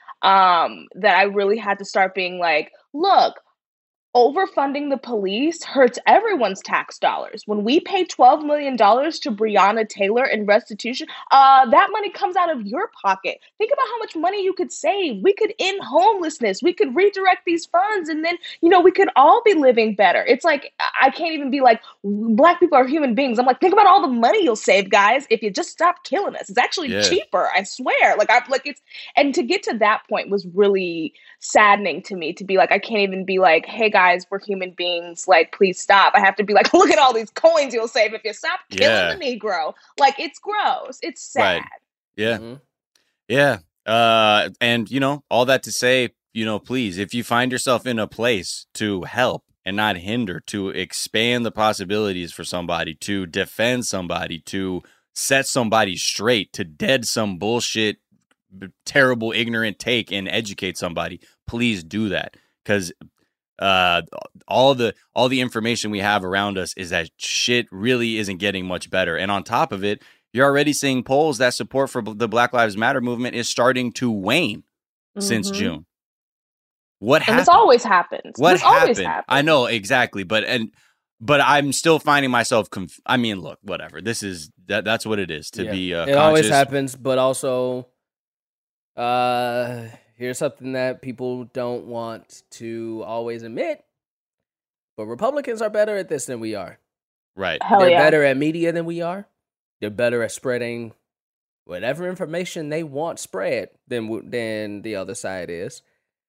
S6: um, that I really had to start being like, look, overfunding the police hurts everyone's tax dollars. When we pay twelve million dollars to Breonna Taylor in restitution, uh, that money comes out of your pocket. Think about how much money you could save. We could end homelessness. We could redirect these funds, and then, you know, we could all be living better. It's like, I can't even be like, Black people are human beings. I'm like, think about all the money you'll save, guys, if you just stop killing us. It's actually
S1: Yeah.
S6: cheaper, I swear. Like, I'm like, it's, and to get to that point was really saddening to me, to be like, I can't even be like, hey guys, we're human beings, like, please stop. I have to be like, look at all these coins you'll save if you stop killing
S1: Yeah.
S6: the Negro. Like, it's gross. It's sad.
S1: Right. Yeah. Yeah. Uh, and, you know, all that to say, you know, please, if you find yourself in a place to help and not hinder, to expand the possibilities for somebody, to defend somebody, to set somebody straight, to dead some bullshit, terrible, ignorant take and educate somebody, please do that. Because uh, all the all the information we have around us is that shit really isn't getting much better. And on top of it, you're already seeing polls that support for the Black Lives Matter movement is starting to wane mm-hmm. since June. What
S6: and
S1: happened?
S6: This always happens.
S1: What
S6: this
S1: happened?
S6: Always happens.
S1: I know exactly, but and but I'm still finding myself. Conf- I mean, look, whatever. This is that. That's what it is to
S13: yeah.
S1: be. Uh,
S13: it always happens, but also, uh, here's something that people don't want to always admit. But Republicans are better at this than we are.
S1: Right.
S6: Hell
S13: They're
S6: yeah.
S13: better at media than we are. They're better at spreading whatever information they want spread than than the other side is.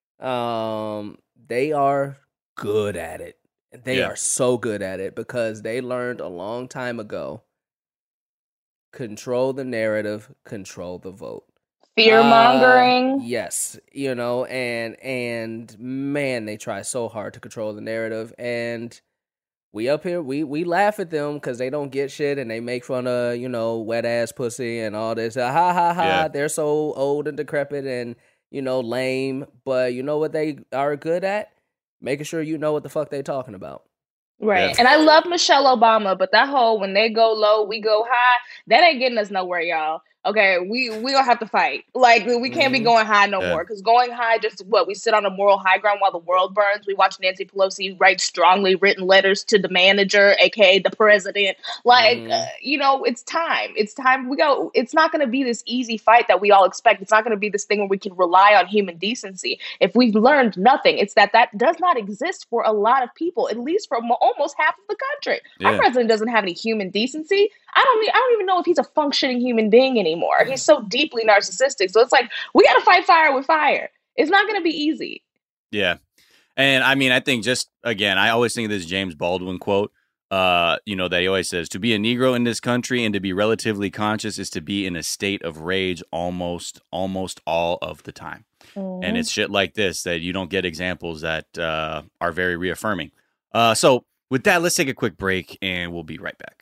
S13: Um, they are good at it. They
S1: Yeah.
S13: are so good at it because they learned a long time ago. Control the narrative, control the vote.
S6: Fear mongering.
S13: Uh, yes, you know, and and man, they try so hard to control the narrative, and we up here, we we laugh at them because they don't get shit, and they make fun of, you know, wet ass pussy and all this. Uh, ha ha ha!
S1: Yeah.
S13: They're so old and decrepit and, you know, lame. But you know what they are good at? Making sure you know what the fuck they talking about.
S6: Right.
S1: Yeah.
S6: And I love Michelle Obama, but that whole when they go low, we go high, that ain't getting us nowhere, y'all. Okay, we we gonna have to fight. Like, we can't be going high no
S1: Yeah.
S6: more. Because going high, just what, we sit on a moral high ground while the world burns. We watch Nancy Pelosi write strongly written letters to the manager, aka the president. Like,
S13: Mhm.
S6: uh, you know, it's time. It's time. We go. It's not gonna be this easy fight that we all expect. It's not gonna be this thing where we can rely on human decency. If we've learned nothing, it's that that does not exist for a lot of people, at least for mo- almost half of the country. Our
S1: Yeah.
S6: president doesn't have any human decency. I don't. e- I don't even know if he's a functioning human being anymore. He's so deeply narcissistic. So it's like, we got to fight fire with fire. It's not going to be easy.
S1: Yeah. And I mean, I think just, again, I always think of this James Baldwin quote, uh, you know, that he always says, to be a Negro in this country and to be relatively conscious is to be in a state of rage almost, almost all of the time.
S6: Mm-hmm.
S1: And it's shit like this that you don't get examples that uh, are very reaffirming. Uh, so with that, let's take a quick break and we'll be right back.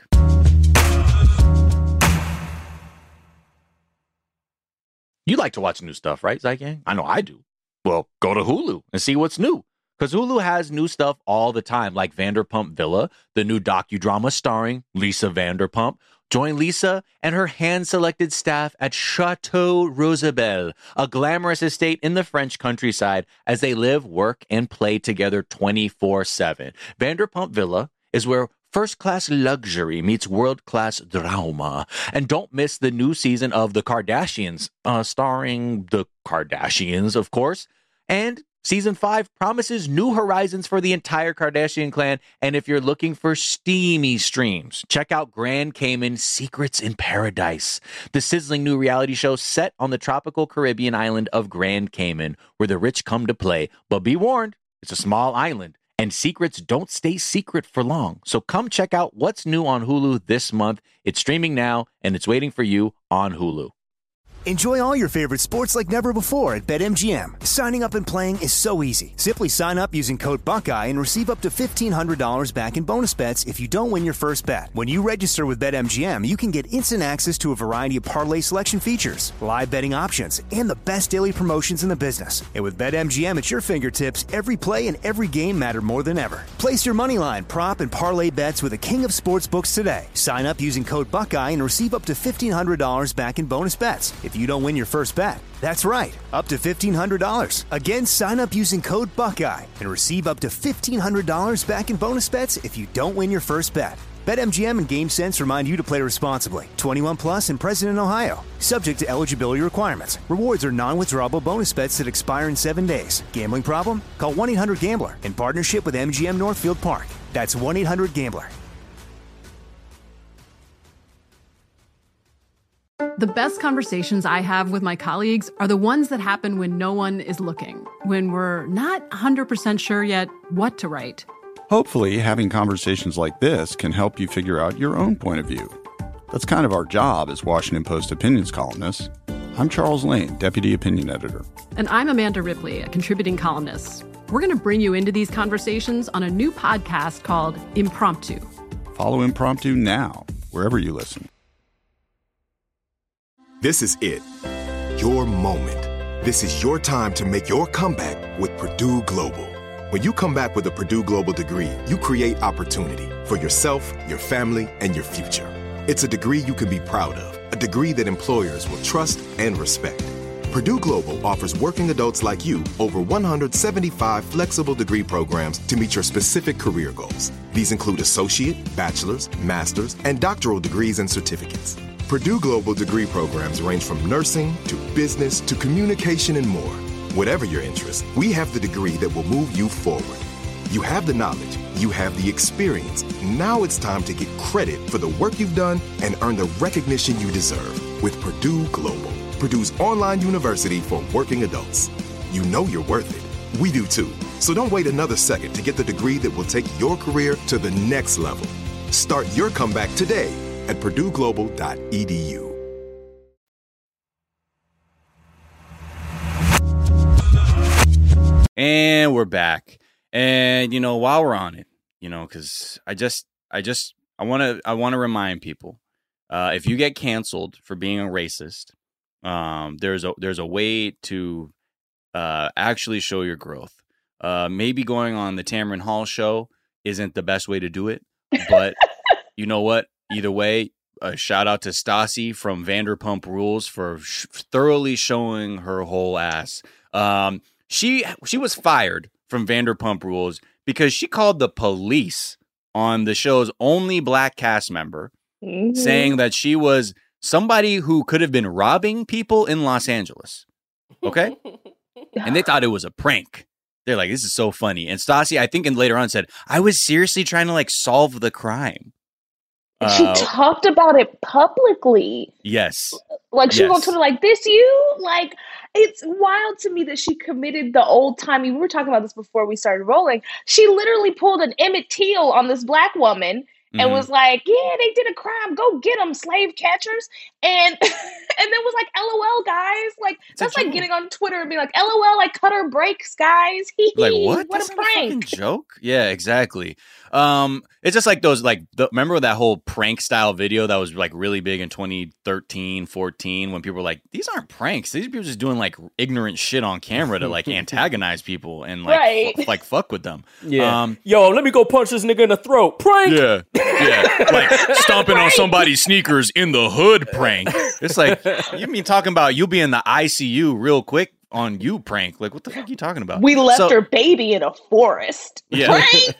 S14: You like to watch new stuff, right, Zygang? I know I do. Well, go to Hulu and see what's new. Because Hulu has new stuff all the time, like Vanderpump Villa, the new docudrama starring Lisa Vanderpump. Join Lisa and her hand-selected staff at Chateau Rosabelle, a glamorous estate in the French countryside, as they live, work, and play together twenty-four seven. Vanderpump Villa is where first-class luxury meets world-class drama. And don't miss the new season of The Kardashians, uh, starring the Kardashians, of course. And season five promises new horizons for the entire Kardashian clan. And if you're looking for steamy streams, check out Grand Cayman Secrets in Paradise, the sizzling new reality show set on the tropical Caribbean island of Grand Cayman, where the rich come to play. But be warned, it's a small island, and secrets don't stay secret for long. So come check out what's new on Hulu this month. It's streaming now, and it's waiting for you on Hulu.
S2: Enjoy all your favorite sports like never before at BetMGM. Signing up and playing is so easy. Simply sign up using code Buckeye and receive up to fifteen hundred dollars back in bonus bets if you don't win your first bet. When you register with BetMGM, you can get instant access to a variety of parlay selection features, live betting options, and the best daily promotions in the business. And with BetMGM at your fingertips, every play and every game matter more than ever. Place your moneyline, prop, and parlay bets with the king of sportsbooks today. Sign up using code Buckeye and receive up to fifteen hundred dollars back in bonus bets. If you don't win your first bet. That's right, up to fifteen hundred dollars. Again, sign up using code Buckeye and receive up to fifteen hundred dollars back in bonus bets if you don't win your first bet. BetMGM and GameSense remind you to play responsibly. twenty-one plus and present in Ohio. Subject to eligibility requirements. Rewards are non-withdrawable bonus bets that expire in seven days. Gambling problem? Call one eight hundred gambler in partnership with M G M Northfield Park. That's one eight hundred gambler.
S15: The best conversations I have with my colleagues are the ones that happen when no one is looking, when we're not one hundred percent sure yet what to write.
S16: Hopefully, having conversations like this can help you figure out your own point of view. That's kind of our job as Washington Post opinions columnists. I'm Charles Lane, Deputy Opinion Editor.
S15: And I'm Amanda Ripley, a contributing columnist. We're going to bring you into these conversations on a new podcast called Impromptu.
S16: Follow Impromptu now, wherever you listen.
S5: This is it. Your moment. This is your time to make your comeback with Purdue Global. When you come back with a Purdue Global degree, you create opportunity for yourself, your family, and your future. It's a degree you can be proud of, a degree that employers will trust and respect. Purdue Global offers working adults like you over one hundred seventy-five flexible degree programs to meet your specific career goals. These include associate, bachelor's, master's, and doctoral degrees and certificates. Purdue Global degree programs range from nursing to business to communication and more. Whatever your interest, we have the degree that will move you forward. You have the knowledge, you have the experience. Now it's time to get credit for the work you've done and earn the recognition you deserve with Purdue Global, Purdue's online university for working adults. You know you're worth it. We do too. So don't wait another second to get the degree that will take your career to the next level. Start your comeback today at purdue global dot e d u.
S1: And we're back. And, you know, while we're on it, you know, because I just, I just, I want to, I want to remind people, uh, if you get canceled for being a racist, um, there's a, there's a way to uh, actually show your growth. Uh, maybe going on the Tamron Hall show isn't the best way to do it, but you know what? Either way, a shout out to Stassi from Vanderpump Rules for sh- thoroughly showing her whole ass. Um, She she was fired from Vanderpump Rules because she called the police on the show's only black cast member, mm-hmm. saying that she was somebody who could have been robbing people in Los Angeles. Okay? And they thought it was a prank. They're like, this is so funny. And Stassi, I think, and later on said, I was seriously trying to like solve the crime.
S6: She
S1: uh,
S6: talked about it publicly.
S1: Yes.
S6: Like she
S1: yes.
S6: was on Twitter like, this you? Like, it's wild to me that she committed the old timey. We were talking about this before we started rolling. She literally pulled an Emmett Till on this black woman and mm-hmm. was like, yeah, they did a crime. Go get them, slave catchers. And and then was like, LOL, guys. Like, it's that's like getting on Twitter and being like, LOL, like cut her brakes, guys.
S1: Like, what?
S6: What
S1: That's
S6: a prank.
S1: A fucking joke? Yeah, exactly. Um, it's just like those, like, the, remember that whole prank style video that was like really big in twenty thirteen, fourteen when people were like, these aren't pranks. These people are just doing like ignorant shit on camera to like antagonize people and like,
S6: right.
S1: f- like fuck with them.
S13: Yeah.
S1: Um,
S13: Yo, let me go punch this nigga in the throat. Prank.
S1: Yeah. Yeah. Like stomping on somebody's sneakers in the hood prank. It's like, you mean talking about you be in the I C U real quick on you prank? Like, what the fuck are you talking about?
S6: We left
S1: so,
S6: her baby in a forest.
S1: Yeah.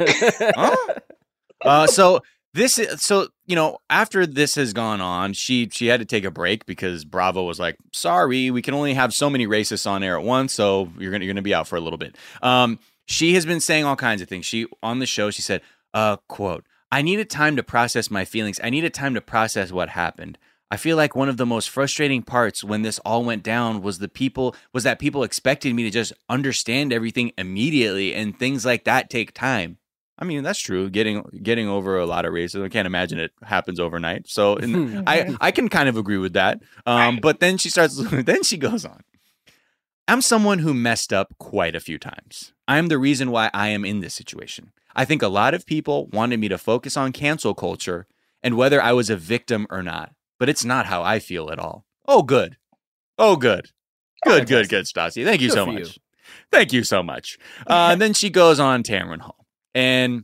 S1: huh? Uh, so this is, so, you know, after this has gone on, she, she had to take a break because Bravo was like, sorry, we can only have so many racists on air at once. So you're going to, you're going to be out for a little bit. Um, she has been saying all kinds of things. She, on the show, she said, uh, quote, I needed time to process my feelings. I needed time to process what happened. I feel like one of the most frustrating parts when this all went down was the people was that people expected me to just understand everything immediately, and things like that take time. I mean, that's true. Getting getting over a lot of racism, I can't imagine it happens overnight. So and I I can kind of agree with that. Um, but then she starts. Then she goes on. I'm someone who messed up quite a few times. I am the reason why I am in this situation. I think a lot of people wanted me to focus on cancel culture and whether I was a victim or not. But it's not how I feel at all. Oh, good. Oh, good. Good, good, good, Stassi. Thank you good so much. You. Thank you so much. Uh, and then she goes on Tamron Hall. And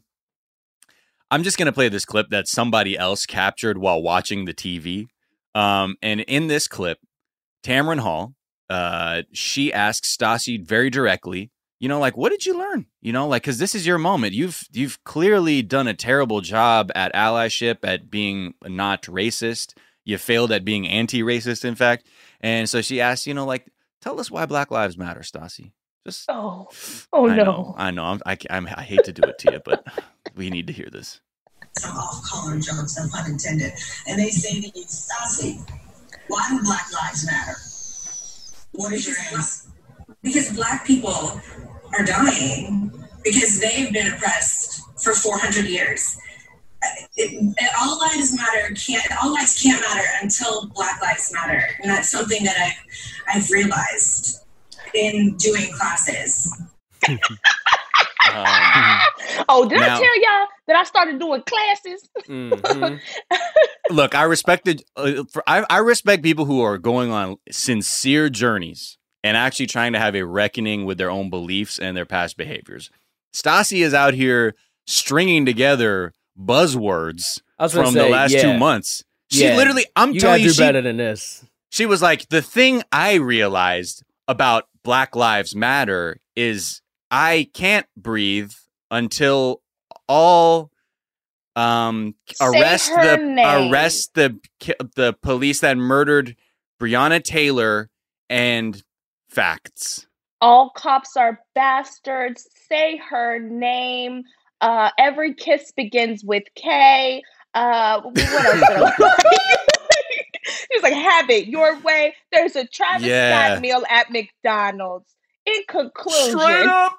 S1: I'm just going to play this clip that somebody else captured while watching the T V. Um, and in this clip, Tamron Hall, uh, she asks Stassi very directly, you know, like, what did you learn? You know, like, because this is your moment. You've you've clearly done a terrible job at allyship, at being not racist. You failed at being anti-racist, in fact. And so she asks, you know, like, tell us why Black Lives Matter, Stassi. Just
S6: oh, oh
S1: I
S6: no,
S1: know, I know. I'm, I, I'm, I hate to do it to you, but we need to hear this.
S17: Some off-color jokes, no pun intended, and they say to you, Stassi, why do Black Lives Matter? What is your answer? Because Black people are dying because they've been oppressed for four hundred years. It, it, all lives matter can't all lives can't matter until Black Lives Matter, and that's something that I've I've realized in doing classes.
S1: um,
S6: oh, did
S1: now,
S6: I tell y'all that I started doing classes?
S1: Mm-hmm. Look, I respected. Uh, for, I, I respect people who are going on sincere journeys and actually trying to have a reckoning with their own beliefs and their past behaviors. Stassi is out here stringing together buzzwords from
S13: say,
S1: the last
S13: yeah.
S1: two months. She
S13: yeah.
S1: literally, I'm
S13: you
S1: telling
S13: gotta
S1: you,
S13: do
S1: she,
S13: better than this.
S1: She was like, the thing I realized about Black Lives Matter is I can't breathe until all um arrest the
S6: name.
S1: arrest the the police that murdered Breonna Taylor and facts.
S6: All cops are bastards. Say her name. Uh, every kiss begins with K. Uh, what else did I like? He was like, have it your way. There's a Travis
S1: Yeah.
S6: Scott meal at McDonald's. In conclusion.
S1: Straight up.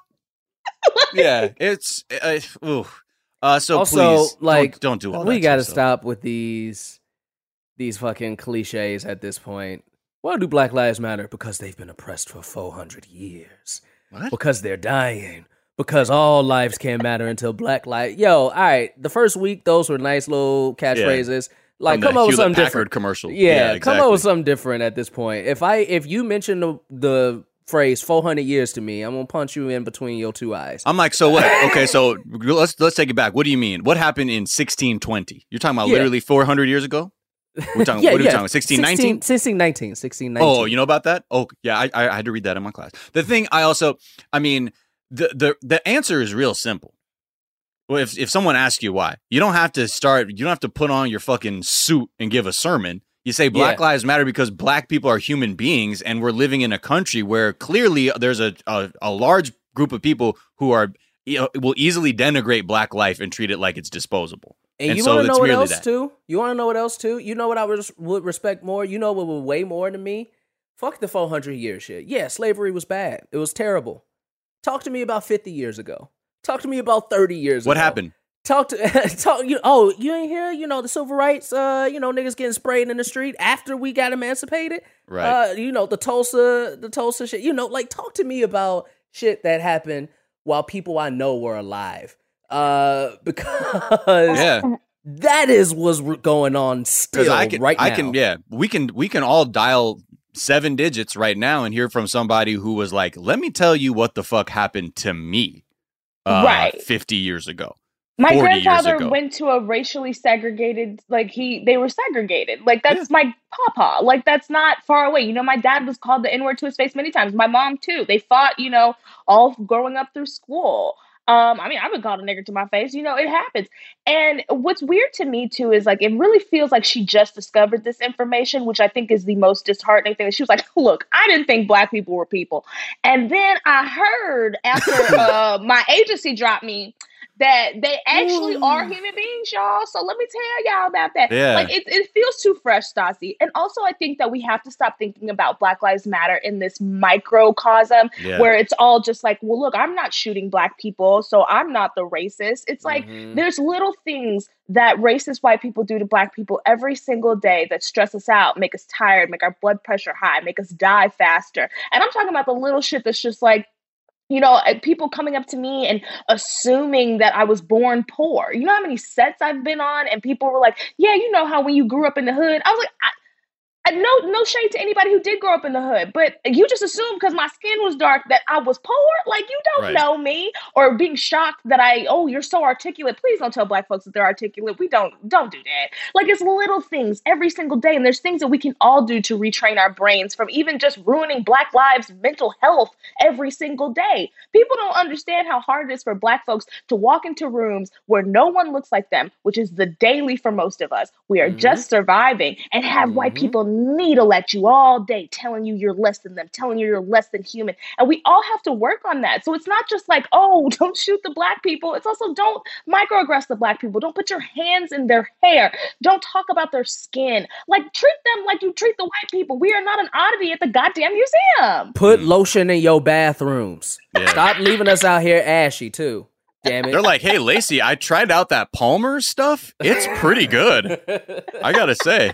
S1: Yeah, it's uh, ooh. Uh, so
S13: also,
S1: please,
S13: like,
S1: don't, don't do all
S13: we
S1: that.
S13: got to
S1: to
S13: stop with these these fucking cliches at this point. Why do Black Lives Matter? Because they've been oppressed for four hundred years.
S1: What?
S13: Because they're dying. Because all lives can't matter until Black lives. Yo, all right. The first week, those were nice little catchphrases.
S1: Yeah.
S13: Like,
S1: From
S13: come
S1: the
S13: up with
S1: Hewlett
S13: something
S1: Packard
S13: different.
S1: commercial.
S13: Yeah,
S1: Yeah,
S13: come
S1: exactly.
S13: up with something different at this point. If I if you mention the the phrase four hundred years to me, I'm gonna punch you in between your two eyes.
S1: I'm like, so what? Okay, so let's let's take it back. What do you mean? What happened in sixteen twenty? You're talking about
S13: Yeah.
S1: literally four hundred years ago? We're talking.
S13: yeah,
S1: what are we
S13: yeah.
S1: talking about? sixteen nineteen?
S13: sixteen nineteen. sixteen nineteen.
S1: Oh, you know about that? Oh, yeah. I, I I had to read that in my class. The thing I also, I mean, the the the answer is real simple. Well, if if someone asks you why, you don't have to start. You don't have to put on your fucking suit and give a sermon. You say Black
S13: Yeah.
S1: Lives Matter because Black people are human beings, and we're living in a country where clearly there's a a, a large group of people who are you know, will easily denigrate Black life and treat it like it's disposable.
S13: And,
S1: And
S13: you
S1: so
S13: want to
S1: it's
S13: know what
S1: merely
S13: else
S1: that.
S13: too? You want to know what else too? You know what I would, would respect more? You know what would way more to me? Fuck the four hundred year shit. Yeah, slavery was bad. It was terrible. Talk to me about fifty years ago. Talk to me about thirty years
S1: What
S13: ago.
S1: happened?
S13: Talk to talk. You oh, you ain't hear? You know the civil rights. Uh, you know niggas getting sprayed in the street after we got emancipated.
S1: Right.
S13: Uh, you know the Tulsa, the Tulsa shit. You know, like talk to me about shit that happened while people I know were alive. Uh, because
S1: Yeah.
S13: that is what's going on still
S1: I can,
S13: right now.
S1: I can, yeah, we can, we can all dial seven digits right now and hear from somebody who was like, "Let me tell you what the fuck happened to me, uh,
S6: Right.
S1: fifty years ago."
S6: My
S1: forty years
S6: grandfather
S1: ago.
S6: went to a racially segregated, like he, they were segregated. Like that's my papa. Like that's not far away. You know, my dad was called the N-word to his face many times. My mom too. They fought, you know, all growing up through school. Um, I mean, I've been called a nigger to my face. You know, it happens. And what's weird to me too is like it really feels like she just discovered this information, which I think is the most disheartening thing. She was like, "Look, I didn't think Black people were people," and then I heard after uh, my agency dropped me that they actually are human beings, y'all. So let me tell y'all about that.
S1: Yeah.
S6: Like it, it feels too fresh, Stassi. And also I think that we have to stop thinking about Black Lives Matter in this microcosm
S1: Yeah.
S6: where it's all just like, well, look, I'm not shooting Black people, so I'm not the racist. It's like
S1: Mm-hmm.
S6: there's little things that racist white people do to Black people every single day that stress us out, make us tired, make our blood pressure high, make us die faster. And I'm talking about the little shit that's just like, you know, people coming up to me and assuming that I was born poor. You know how many sets I've been on and people were like, yeah, you know how when you grew up in the hood, I was like, I, no, no shade to anybody who did grow up in the hood, but you just assumed because my skin was dark that I was poor. Like, you don't
S1: Right.
S6: know me, or being shocked that I, oh, you're so articulate. Please don't tell Black folks that they're articulate. We don't, don't do that. Like, it's little things every single day, and there's things that we can all do to retrain our brains from even just ruining Black lives' mental health every single day. People don't understand how hard it is for Black folks to walk into rooms where no one looks like them, which is the daily for most of us. We are
S13: Mhm.
S6: just surviving, and have
S13: Mhm.
S6: white people needle at you all day, telling you you're less than them, telling you you're less than human. And we all have to work on that. So it's not just like, oh, don't shoot the Black people. It's also, don't microaggress the Black people. Don't put your hands in their hair. Don't talk about their skin. Like, treat them like you treat the white people. We are not an oddity at the goddamn museum.
S13: Put lotion in your bathrooms.
S1: Yeah.
S13: Stop leaving us out here ashy too. Damn it.
S1: They're like, hey, Lacey, I tried out that Palmer stuff. It's pretty good. I gotta say.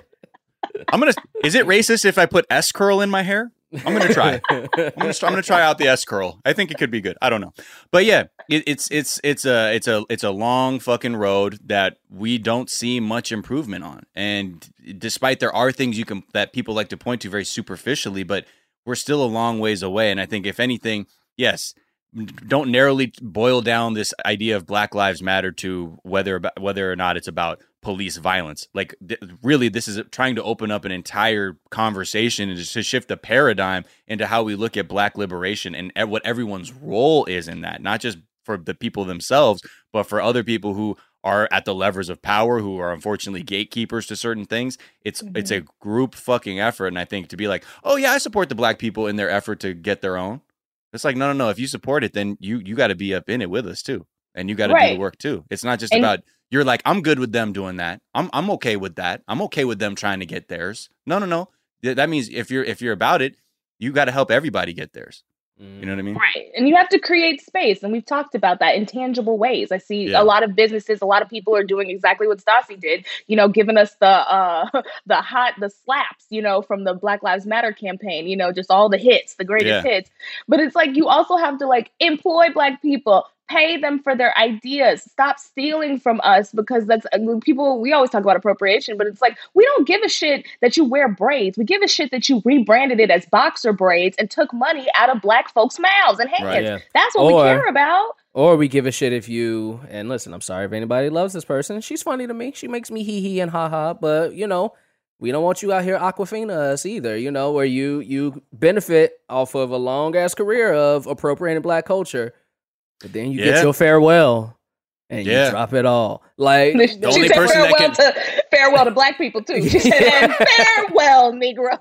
S1: I'm gonna. Is it racist if I put S curl in my hair? I'm gonna try. I'm gonna. I'm gonna try out the S curl. I think it could be good. I don't know, but yeah, it, it's it's it's a it's a it's a long fucking road that we don't see much improvement on. And despite there are things you can that people like to point to very superficially, but we're still a long ways away. And I think if anything, yes. Don't narrowly boil down this idea of Black Lives Matter to whether whether or not it's about police violence. Like, th- really, this is trying to open up an entire conversation and just to shift the paradigm into how we look at Black liberation and at what everyone's role is in that, not just for the people themselves, but for other people who are at the levers of power, who are unfortunately gatekeepers to certain things. It's mm-hmm. it's a group fucking effort, and I think to be like, oh yeah, I support the Black people in their effort to get their own. It's like, no, no, no. If you support it, then you you got to be up in it with us too, and you got to
S6: Right.
S1: do the work too. It's not just
S6: And-
S1: about you're like, I'm good with them doing that. I'm I'm okay with that. I'm okay with them trying to get theirs. No, no, no. Th- That means if you're if you're about it, you got to help everybody get theirs. You know what I mean?
S6: Right. And you have to create space. And we've talked about that in tangible ways. I see
S1: Yeah.
S6: a lot of businesses, a lot of people are doing exactly what Stassi did, you know, giving us the uh the hot, the slaps, you know, from the Black Lives Matter campaign, you know, just all the hits, the greatest
S1: Yeah.
S6: hits. But it's like you also have to like employ Black people. Pay them for their ideas. Stop stealing from us, because that's people. We always talk about appropriation, but it's like we don't give a shit that you wear braids. We give a shit that you rebranded it as boxer braids and took money out of Black folks' mouths and hands.
S13: Right, yeah.
S6: That's what
S13: Or-
S6: we care about.
S13: Or we give a shit if you, and listen, I'm sorry if anybody loves this person. She's funny to me. She makes me hee hee and ha ha, but you know, we don't want you out here Aquafina us either, you know, where you you benefit off of a long ass career of appropriating Black culture, but then you
S1: Yeah.
S13: get your farewell and
S1: Yeah.
S13: you drop it all. Like
S6: She
S1: The only
S6: said
S1: person that
S6: farewell
S1: can-
S6: to farewell to Black people too. She said, and farewell, Negroes.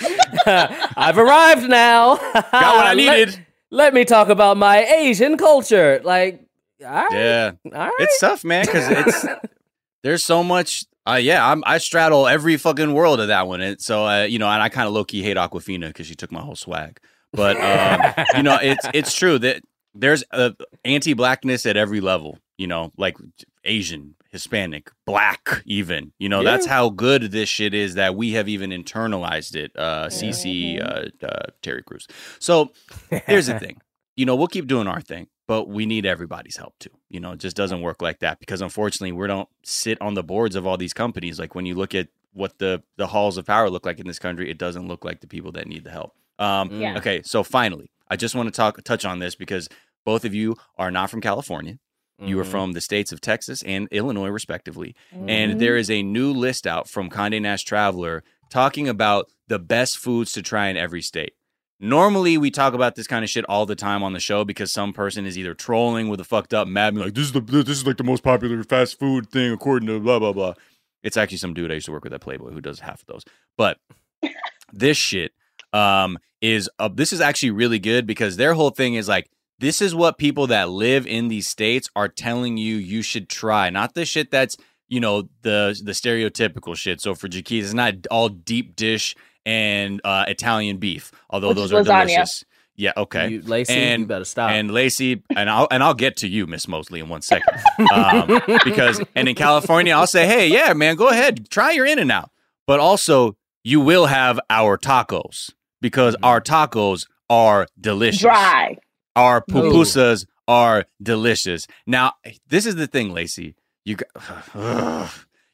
S13: I've arrived now.
S1: Got what I needed.
S13: Let, let me talk about my Asian culture. Like, all right,
S1: Yeah.
S13: all right.
S1: It's tough, man, because it's there's so much. Uh, yeah, I'm, I straddle every fucking world of that one. And so, uh, you know, and I kind of low key hate Aquafina because she took my whole swag. But um, you know, it's it's true that there's uh, anti-blackness at every level. You know, like Asian, Hispanic, Black, even. You know,
S13: Yeah.
S1: that's how good this shit is that we have even internalized it. Uh, C C, uh, uh, Terry Crews. So here's the thing. You know, we'll keep doing our thing, but we need everybody's help too. You know, it just doesn't work like that because unfortunately we don't sit on the boards of all these companies. Like when you look at what the, the halls of power look like in this country, it doesn't look like the people that need the help. Um,
S6: Yeah.
S1: Okay, so finally, I just want to talk touch on this because both of you are not from California. You are
S13: Mhm.
S1: from the states of Texas and Illinois, respectively.
S6: Mhm.
S1: And there is a new list out from Condé Nast Traveler talking about the best foods to try in every state. Normally, we talk about this kind of shit all the time on the show because some person is either trolling with a fucked up mad, like this is the this is like the most popular fast food thing according to blah blah blah. It's actually some dude I used to work with at Playboy who does half of those. But this shit um, is uh, this is actually really good because their whole thing is like this is what people that live in these states are telling you you should try, not the shit that's you know the the stereotypical shit. So for Jaquez, it's not all deep dish and uh, Italian beef, although
S6: Which
S1: those
S6: is
S1: are
S6: lasagna.
S1: delicious. Yeah, okay.
S13: You, Lacey,
S1: and,
S13: you better stop.
S1: And Lacey, and I'll and I'll get to you, Miss Mosley, in one second. Um, because and in California, I'll say, hey, yeah, man, go ahead, try your In-N-Out. But also, you will have our tacos because our tacos are delicious.
S6: Dry.
S1: Our pupusas are delicious. Now, this is the thing, Lacey. You got,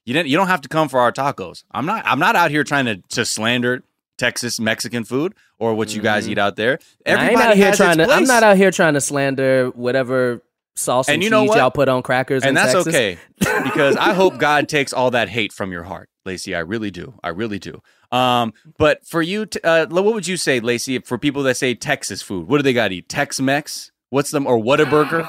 S1: You didn't. You don't have to come for our tacos. I'm not. I'm not out here trying to to slander Texas Mexican food or what you guys
S13: Mhm.
S1: eat out there.
S13: I
S1: Everybody
S13: ain't out here
S1: has
S13: trying
S1: its
S13: to. I'm
S1: place.
S13: not out here trying to slander whatever sauce and,
S1: And you
S13: cheese
S1: know what?
S13: y'all put on crackers.
S1: and
S13: in
S1: that's
S13: Texas.
S1: okay because I hope God takes all that hate from your heart, Lacey. I really do. I really do. Um, but for you, t- uh, what would you say, Lacey, for people that say Texas food? What do they got to eat? Tex-Mex? What's them or Whataburger?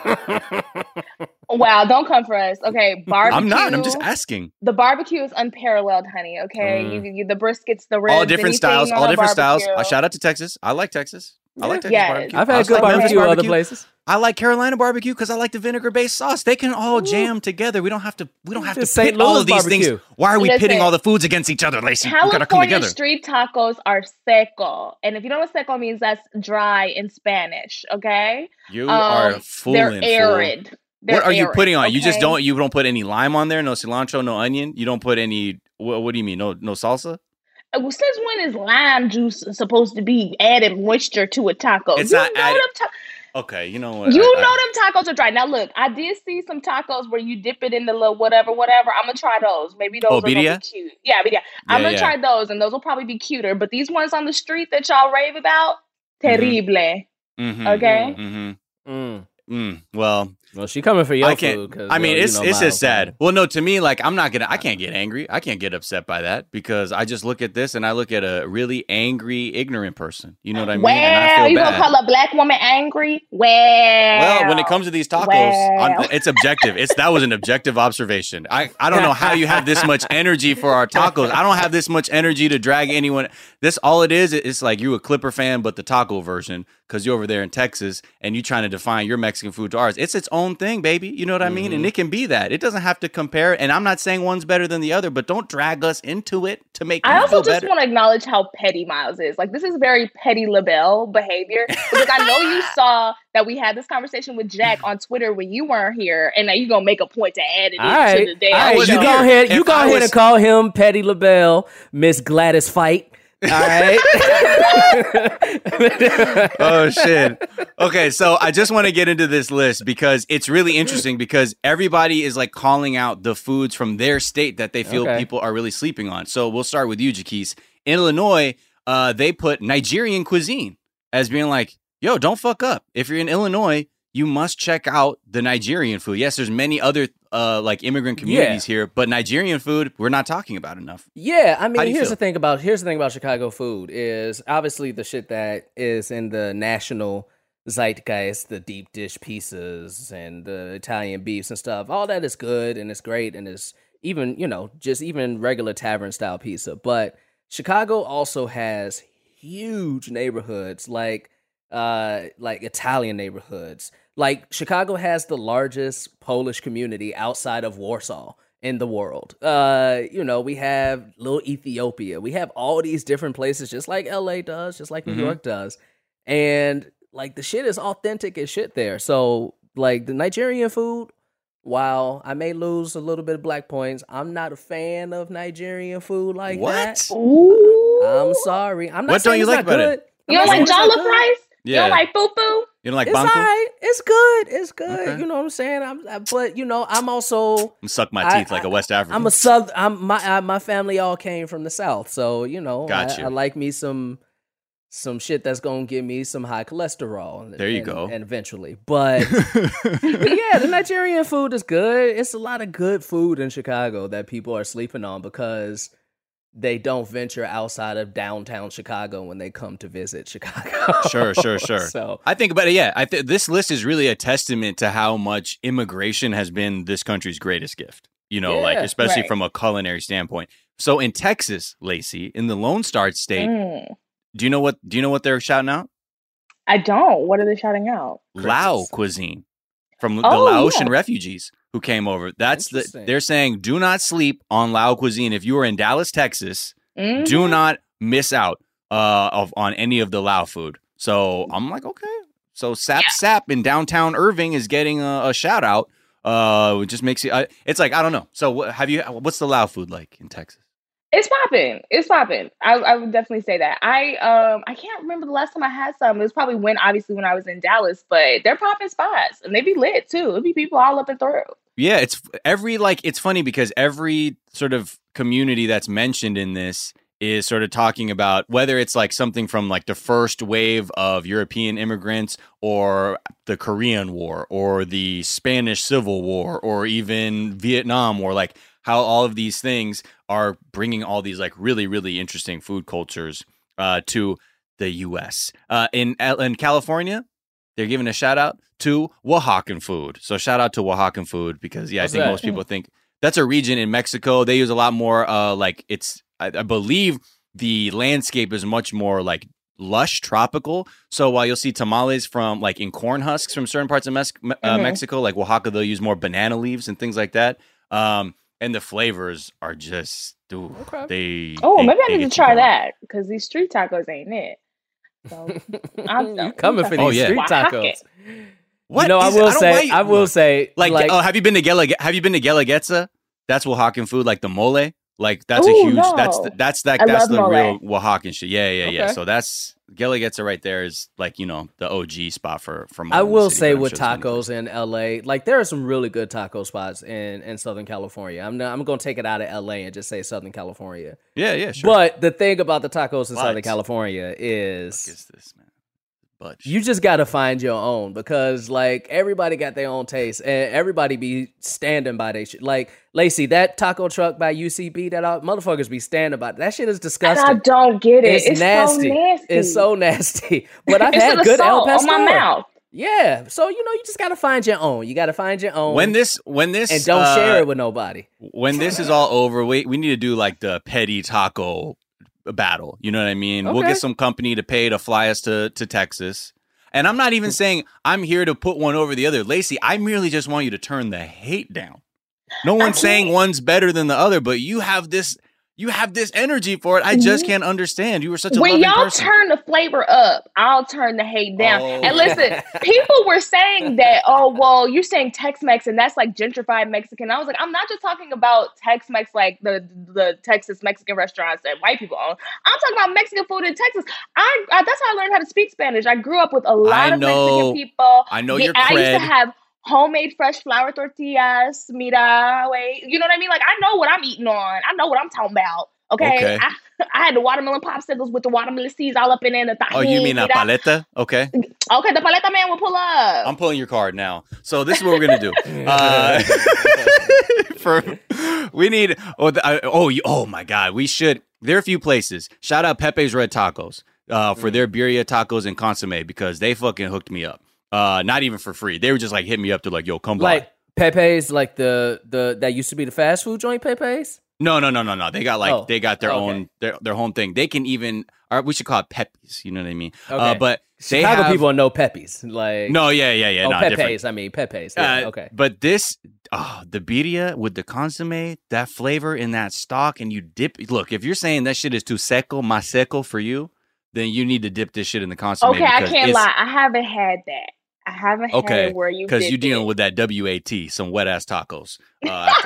S6: Wow, don't come for us. Okay, barbecue.
S1: I'm not. I'm just asking.
S6: The barbecue is unparalleled, honey. Okay,
S1: Mm.
S6: you, you the briskets, the ribs,
S1: All different
S6: anything
S1: styles.
S6: on
S1: All
S6: a
S1: different styles.
S6: barbecue.
S1: I shout out to Texas. I like Texas. I like Texas
S6: Yes.
S1: barbecue.
S13: I've had
S1: I also
S13: good
S1: like Memphis
S13: barbecue other places.
S1: I like Carolina barbecue because I like the vinegar-based sauce. They can all jam together. We don't have to. We don't have to
S13: Just Saint
S1: pit all
S13: Louis
S1: of these
S13: barbecue.
S1: things. Why are we
S6: Listen,
S1: pitting all the foods against each other, Lacey? We gotta come
S6: California
S1: together.
S6: street tacos are seco, and if you don't know what seco means, that's dry in Spanish. Okay,
S1: You
S6: Um,
S1: are
S6: they're
S1: fooling. fool.
S6: arid. They're
S1: What are you
S6: arid,
S1: putting on? You just
S6: okay?
S1: don't. You don't put any lime on there. No cilantro. No onion. You don't put any. What, what do you mean? No. No salsa.
S6: Well, since when is lime juice supposed to be added moisture to a taco?
S1: It's
S6: you
S1: not
S6: know
S1: added-
S6: them ta-
S1: Okay. You know what?
S6: You
S1: I- I-
S6: know them tacos are dry. Now look, I did see some tacos where you dip it in the little whatever, whatever. I'm gonna try those. Maybe those
S1: Oh,
S6: are gonna
S1: birria?
S6: be cute. Yeah, but yeah, I'm
S1: Yeah,
S6: gonna
S1: yeah.
S6: try those, and those will probably be cuter. But these ones on the street that y'all rave about, terrible.
S1: Mhm,
S6: Okay.
S1: mhm.
S13: Mm.
S1: Mm, well,
S13: Well, she coming for your
S1: I can't.
S13: food. 'cause,
S1: I mean,
S13: well, you
S1: it's
S13: know
S1: it's
S13: my
S1: just sad.
S13: opinion.
S1: Well, no, to me, like I'm not gonna. I can't get angry. I can't get upset by that because I just look at this and I look at a really angry, ignorant person. You know what I mean? and I
S6: Well,
S1: feel
S6: you
S1: bad.
S6: gonna call a black woman angry? Well,
S1: Well, when it comes to these tacos,
S6: Well.
S1: I'm- it's objective. It's that was an objective observation. I, I don't know how you have this much energy for our tacos. I don't have this much energy to drag anyone. This all it is. It's like you a Clipper fan, but the taco version because you're over there in Texas and you trying to define your Mexican food to ours. It's its own thing, baby. You know what I mean?
S13: Mm-hmm.
S1: And it can be that. It doesn't have to compare. And I'm not saying one's better than the other, but don't drag us into it to make
S6: I
S1: you
S6: also
S1: feel
S6: just
S1: better.
S6: want to acknowledge how petty Miles is. Like, this is very petty LaBelle behavior. Because I know you saw that we had this conversation with Jack on Twitter when you weren't here, and now you're gonna make a point to add it
S13: All
S6: into
S13: right,
S6: the damn
S13: all right.
S6: show.
S13: You go ahead. You
S1: If
S13: go
S1: I
S13: ahead
S1: was-
S13: and call him Petty LaBelle, Miss Gladys Fight. All right.
S1: Oh shit. Okay, so I just want to get into this list because it's really interesting because everybody is like calling out the foods from their state that they feel
S13: Okay.
S1: people are really sleeping on. So we'll start with you, Jaquise. In Illinois, uh, they put Nigerian cuisine as being like, yo, don't fuck up. If you're in Illinois, you must check out the Nigerian food. Yes, there's many other uh, like immigrant communities here, but Nigerian food we're not talking about enough.
S13: Yeah, I
S1: How do
S13: mean,
S1: you
S13: here's
S1: feel?
S13: the thing about here's the thing about Chicago food is obviously the shit that is in the national zeitgeist, the deep dish pizzas and the Italian beefs and stuff. All that is good and it's great and it's even, you know, just even regular tavern style pizza. But Chicago also has huge neighborhoods like uh like Italian neighborhoods. Like Chicago has the largest Polish community outside of Warsaw in the world. Uh, you know, we have little Ethiopia. We have all these different places, just like L A does, just like New
S1: Mhm.
S13: York does. And like the shit is authentic as shit there. So like the Nigerian food, while I may lose a little bit of black points, I'm not a fan of Nigerian food like
S1: What?
S13: that.
S6: Ooh.
S13: I'm sorry. I'm not
S1: What don't
S13: saying
S1: you
S13: it's
S1: like
S13: not
S1: about
S13: good.
S1: it?
S13: I'm
S6: You don't
S13: not saying
S6: like
S13: it's not
S6: jollof
S13: good.
S6: rice? You
S1: Yeah.
S6: don't like fufu?
S1: You don't like
S13: It's all
S1: banku?
S13: right. It's good. It's good.
S1: Okay.
S13: You know what I'm saying? I'm, I, but you know, I'm also
S1: I'm suck my
S13: I-
S1: teeth like
S13: I-
S1: a West African.
S13: I'm a south. I'm my I, my family all came from the south, so you know,
S1: Got
S13: I,
S1: you.
S13: I like me some some shit that's gonna give me some high cholesterol. And,
S1: There you
S13: and-
S1: go.
S13: And eventually, but, but yeah, the Nigerian food is good. It's a lot of good food in Chicago that people are sleeping on because they don't venture outside of downtown Chicago when they come to visit Chicago.
S1: Sure, sure, sure.
S13: So
S1: I think about it. Yeah, I think this list is really a testament to how much immigration has been this country's greatest gift. You know, like
S13: Yeah,
S1: especially
S6: right.
S1: from a culinary standpoint. So in Texas, Lacey, in the Lone Star State,
S6: Mm.
S1: do you know what? Do you know what they're shouting out?
S6: I don't. What are they shouting out?
S1: Lao cuisine from the
S6: Oh,
S1: Laotian
S6: yeah.
S1: refugees who came over. That's the.
S13: Interesting.
S1: They're saying do not sleep on Lao cuisine. If you are in Dallas, Texas,
S6: Mhm.
S1: do not miss out uh, of on any of the Lao food. So I'm like, okay. So Sap Sap in downtown Irving is getting a, a shout out. Uh, it just makes it. Uh, it's like I don't know. So what, have you? What's the Lao food like in Texas?
S6: It's popping. It's popping. I, I would definitely say that. I um I can't remember the last time I had some. It was probably when obviously when I was in Dallas, but they're popping spots and they be lit too. It be people all up and through.
S1: Yeah, it's every like it's funny because every sort of community that's mentioned in this is sort of talking about whether it's like something from like the first wave of European immigrants or the Korean War or the Spanish Civil War or even Vietnam War, like how all of these things are bringing all these like really, really interesting food cultures uh, to the U S. Uh, in in California, they're giving a shout out to Oaxacan food. So shout out to Oaxacan food because, yeah,
S13: What's
S1: I think
S13: that?
S1: most people think that's a region in Mexico. They use a lot more uh, like it's, I, I believe the landscape is much more like lush, tropical. So while you'll see tamales from like in corn husks from certain parts of Mes- uh,
S6: Mhm.
S1: Mexico, like Oaxaca, they'll use more banana leaves and things like that. Um, and the flavors are just, dude, they.
S6: Oh,
S1: they-
S6: maybe I
S1: they
S6: need
S1: get
S6: to
S1: you
S6: try
S1: going.
S6: that because these street tacos ain't it. So I'm,
S13: You coming for
S1: Oh,
S13: these
S1: yeah.
S13: street
S6: Oaxaca.
S13: tacos?
S1: What
S13: You know, I
S1: is it?
S13: will
S1: don't
S13: say,
S1: buy you-
S13: I will say,
S1: Like,
S13: like,
S1: oh, have you been to Gela? Have you been to Guelaguetza? That's Oaxacan food, like the mole. Like that's a
S6: Ooh,
S1: huge. That's
S6: no.
S1: the, that's that.
S6: I
S1: That's
S6: love
S1: the
S6: mole.
S1: real Oaxacan shit. Yeah, yeah, yeah.
S13: Okay.
S1: So that's Guelaguetza right there is like you know the O G spot for for. mole
S13: I
S1: in the
S13: will
S1: city,
S13: say
S1: but I'm
S13: with
S1: sure there's many
S13: tacos in L A, like there are some really good taco spots in, in Southern California. I'm not, I'm going to take it out of L A and just say Southern California.
S1: Yeah, yeah, sure.
S13: But the thing about the tacos in Southern
S1: But-
S13: California is,
S1: is this, man? But
S13: you just got to find your own because like everybody got their own taste and everybody be standing by their shit. Like Lacey, that taco truck by U C B, that all, motherfuckers be standing by. That shit is
S6: And
S13: disgusting.
S6: I don't get it.
S13: It's,
S6: It's,
S13: nasty.
S6: so nasty.
S13: It's so nasty. But I've
S6: It's
S13: had
S6: the
S13: good El
S6: salt on my
S13: Pastor.
S6: mouth.
S13: Yeah. So, you know, you just got to find your own. You got to find your own.
S1: When this, when this,
S13: and don't
S1: uh,
S13: share it with nobody.
S1: When this is all over, we we need to do like the petty taco battle. You know what I mean? We'll
S13: Okay.
S1: get some company to pay to fly us to to Texas. And I'm not even saying I'm here to put one over the other. Lacey, I merely just want you to turn the hate down. No one's saying one's better than the other, but you have this you have this energy for it. I just can't understand. You were such a
S6: When
S1: loving
S6: y'all
S1: person.
S6: turn the flavor up, I'll turn the hate down.
S1: Oh.
S6: And listen, people were saying that, oh, well, you're saying Tex-Mex and that's like gentrified Mexican. I was like, I'm not just talking about Tex-Mex like the the Texas Mexican restaurants that white people own. I'm talking about Mexican food in Texas. I, I that's how I learned how to speak Spanish. I grew up with a lot
S1: I
S6: of
S1: know-
S6: Mexican people.
S1: I know
S6: Yeah,
S1: your
S6: I used to
S1: cred.
S6: have homemade fresh flour tortillas. Mira, wait, you know what I mean? Like I know what I'm eating on. I know what I'm talking about. Okay,
S1: Okay.
S6: I, I had the watermelon popsicles with the watermelon seeds all up in there. The
S1: Oh, you mean a
S6: mira.
S1: paleta? Okay.
S6: Okay, the paleta man will pull up.
S1: I'm pulling your card now. So this is what we're gonna do. Uh, for we need. Oh, the, uh, oh, you, oh my God. We should. There are a few places. Shout out Pepe's Red Tacos uh, for their birria tacos and consomme because they fucking hooked me up. Uh, not even for free. They were just like hitting me up to like, yo, come by.
S13: Like Pepe's, like the, the that used to be the fast food joint Pepe's?
S1: No, no, no, no, no. They got like
S13: Oh.
S1: they got their
S13: Oh,
S1: own
S13: okay.
S1: their their own thing. They can even. Or we should call it Pepe's. You know what I mean? Uh,
S13: Okay.
S1: but they
S13: Chicago
S1: have,
S13: people know Pepe's. Like
S1: No, yeah, yeah, yeah.
S13: Oh,
S1: no,
S13: Pepe's.
S1: different.
S13: I mean Pepe's. Yeah,
S1: Uh,
S13: okay.
S1: But this, oh, the birria with the consomme, that flavor in that stock, and you dip. Look, if you're saying that shit is too seco, más seco for you, then you need to dip this shit in the consomme.
S6: Okay, I
S1: because
S6: can't
S1: it's-
S6: lie. I haven't had that. I haven't had
S1: Okay,
S6: it where you
S1: because
S6: did
S1: you're dealing
S6: it.
S1: with that W A T, some wet ass tacos. Uh, after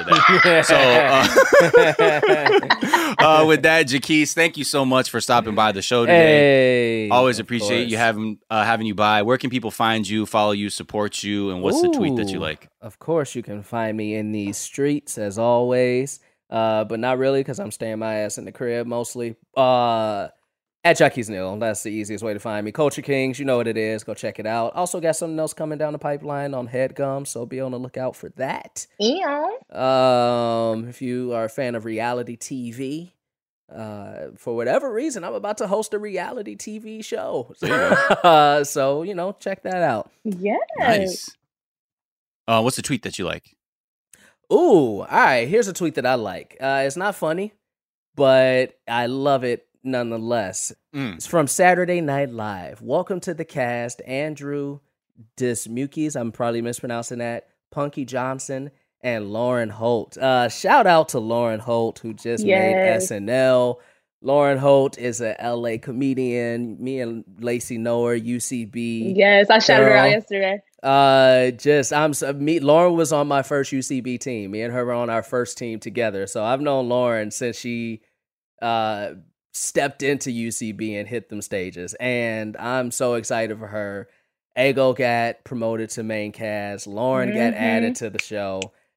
S1: that, so uh, uh, with that, Jaquise, thank you so much for stopping by the show today.
S13: Hey,
S1: Always
S13: of
S1: appreciate you
S13: course.
S1: having uh, having you by. Where can people find you, follow you, support you, and what's the tweet that you
S13: Ooh,
S1: like?
S13: Of course, you can find me in these streets as always, uh, but not really because I'm staying my ass in the crib mostly. Uh, at Jackie's Nil, that's the easiest way to find me. Culture Kings, you know what it is. Go check it out. Also got something else coming down the pipeline on HeadGum, so be on the lookout for that.
S6: Yeah.
S13: Um, if you are a fan of reality T V, uh, for whatever reason, I'm about to host a reality T V show. uh, so you know, check that out.
S6: Yes.
S1: Nice. Uh, what's the tweet that you like?
S13: Ooh, all right. Here's a tweet that I like. Uh, it's not funny, but I love it nonetheless.
S1: Mm.
S13: It's from Saturday Night Live. Welcome to the cast, Andrew Dismukes. I'm probably mispronouncing that. Punky Johnson and Lauren Holt. Uh, shout out to Lauren Holt who just made
S6: Yes.
S13: S N L. Lauren Holt is a L A comedian. Me and Lacey know her, U C B.
S6: Yes, I shouted her out
S13: girl.
S6: yesterday.
S13: Uh, just I'm so, me. Lauren was on my first U C B team. Me and her were on our first team together. So I've known Lauren since she uh stepped into U C B and hit them stages, and I'm so excited for her. Ego got promoted to main cast. Lauren got
S6: Mhm.
S13: added to the show.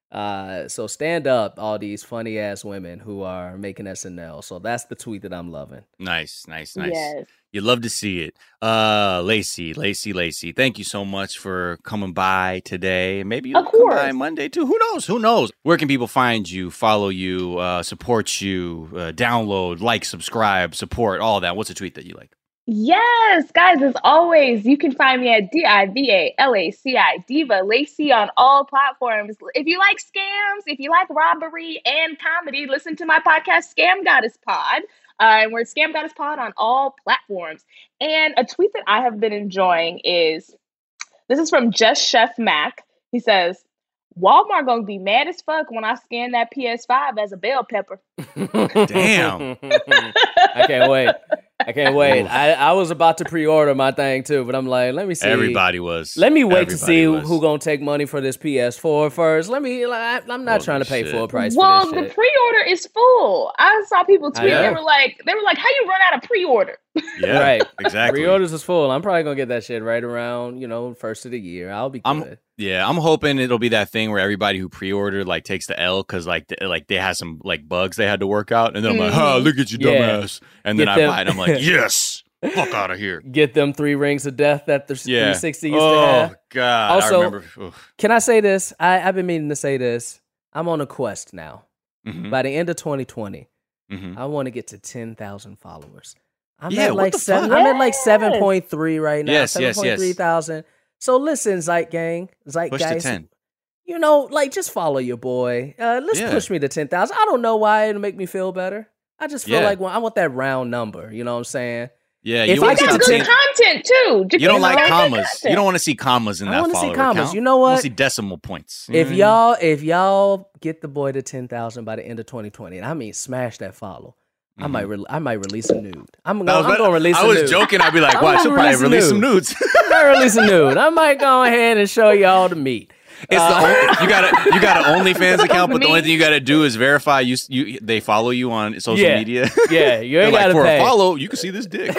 S13: Uh, so stand up, all these funny ass women who are making S N L. So that's the tweet that I'm loving.
S1: Nice, nice, nice.
S6: Yes.
S1: You love to see it. Uh, Lacey, Lacey, Lacey, thank you so much for coming by today. Maybe you'll
S6: Of
S1: come
S6: course.
S1: by Monday too. Who knows? Who knows? Where can people find you, follow you, uh, support you, uh, download, like, subscribe, support, all that? What's a tweet that you like?
S6: Yes, guys, as always, you can find me at D I V A L A C I, Diva Lacey, on all platforms. If you like scams, if you like robbery and comedy, listen to my podcast, Scam Goddess Pod. Uh, and we're Scam Goddess Pod on all platforms. And a tweet that I have been enjoying is, this is from Just Chef Mac. He says, Walmart gonna be mad as fuck when I scan that P S five as a bell pepper.
S1: Damn.
S13: I can't wait. I can't wait. I, I was about to pre-order my thing too, but I'm like, let me see.
S1: Everybody was.
S13: Let me wait
S1: Everybody
S13: to see
S1: was.
S13: who gonna take money for this P S four first. Let me. Like, I'm not
S1: Holy
S13: trying to pay
S1: shit.
S13: full price
S6: Well,
S13: for
S6: the
S13: this shit.
S6: pre-order is full. I saw people
S13: I
S6: tweet. They
S13: know.
S6: were like, they were like, how you run out of pre-order?
S1: Yeah,
S13: Right.
S1: exactly.
S13: Pre-orders is full. I'm probably gonna get that shit right around, you know, first of the year. I'll be
S1: I'm
S13: good.
S1: yeah, I'm hoping it'll be that thing where everybody who pre-ordered like takes the L because like th- like they had some like bugs they had to work out, and then I'm like, "Ha, look at you,
S13: Yeah.
S1: dumbass!" And then
S13: Get
S1: I
S13: them-
S1: buy it, and I'm like, "Yes, fuck out of here."
S13: Get them three rings of death that the
S1: Yeah.
S13: three sixty used
S1: oh
S13: to have.
S1: God.
S13: Also,
S1: I remember. Oof.
S13: Can I say this? I, I've been meaning to say this. I'm on a quest now.
S1: Mhm.
S13: By the end of twenty twenty,
S1: Mhm.
S13: I want to get to ten thousand followers. I'm
S1: Yeah,
S13: at
S1: what
S13: like
S1: the
S13: seven.
S1: fuck?
S13: I'm at like
S6: Yes.
S13: seven point three right now.
S1: Yes,
S13: seven
S1: yes,
S13: point
S1: yes.
S13: three thousand. So listen, Zeit Gang, Zeit
S1: Push to
S13: guys,
S1: ten.
S13: you know, like just follow your boy. Uh, let's
S1: Yeah.
S13: push me to ten thousand. I don't know why it'll make me feel better. I just feel
S1: Yeah.
S13: like well, I want that round number. You know what I'm saying?
S1: Yeah,
S13: If
S1: you
S13: I
S1: want
S13: get
S1: to
S13: to
S6: That's
S1: stop
S6: good
S1: seeing.
S6: content too.
S1: You don't like
S6: Good
S1: commas.
S6: content.
S1: You don't want to see commas in
S13: I
S1: that
S13: wanna see
S1: follower
S13: commas.
S1: count.
S13: You know
S1: You want
S13: what?
S1: to see decimal points. You know
S13: If
S1: what I mean?
S13: y'all, if y'all get the boy to ten thousand by the end of twenty twenty, and I mean smash that follow, I might, re- I might release a nude. I'm
S1: That
S13: gonna,
S1: was
S13: I'm
S1: better.
S13: gonna release.
S1: I
S13: a
S1: was
S13: nude.
S1: joking. I'd be like,
S13: I'm
S1: "Watch,
S13: gonna
S1: she'll probably
S13: release a
S1: release some
S13: nude.
S1: nudes."
S13: I might release a nude. I might go ahead and show y'all the meat.
S1: It's
S13: Uh,
S1: the only, you got a you got an OnlyFans account, but the only
S6: Me?
S1: thing you got to do is verify you you they follow you on social
S13: Yeah.
S1: media.
S13: Yeah, you
S1: They're
S13: ain't
S1: like,
S13: gotta
S1: for
S13: pay.
S1: a follow, you can see this dick.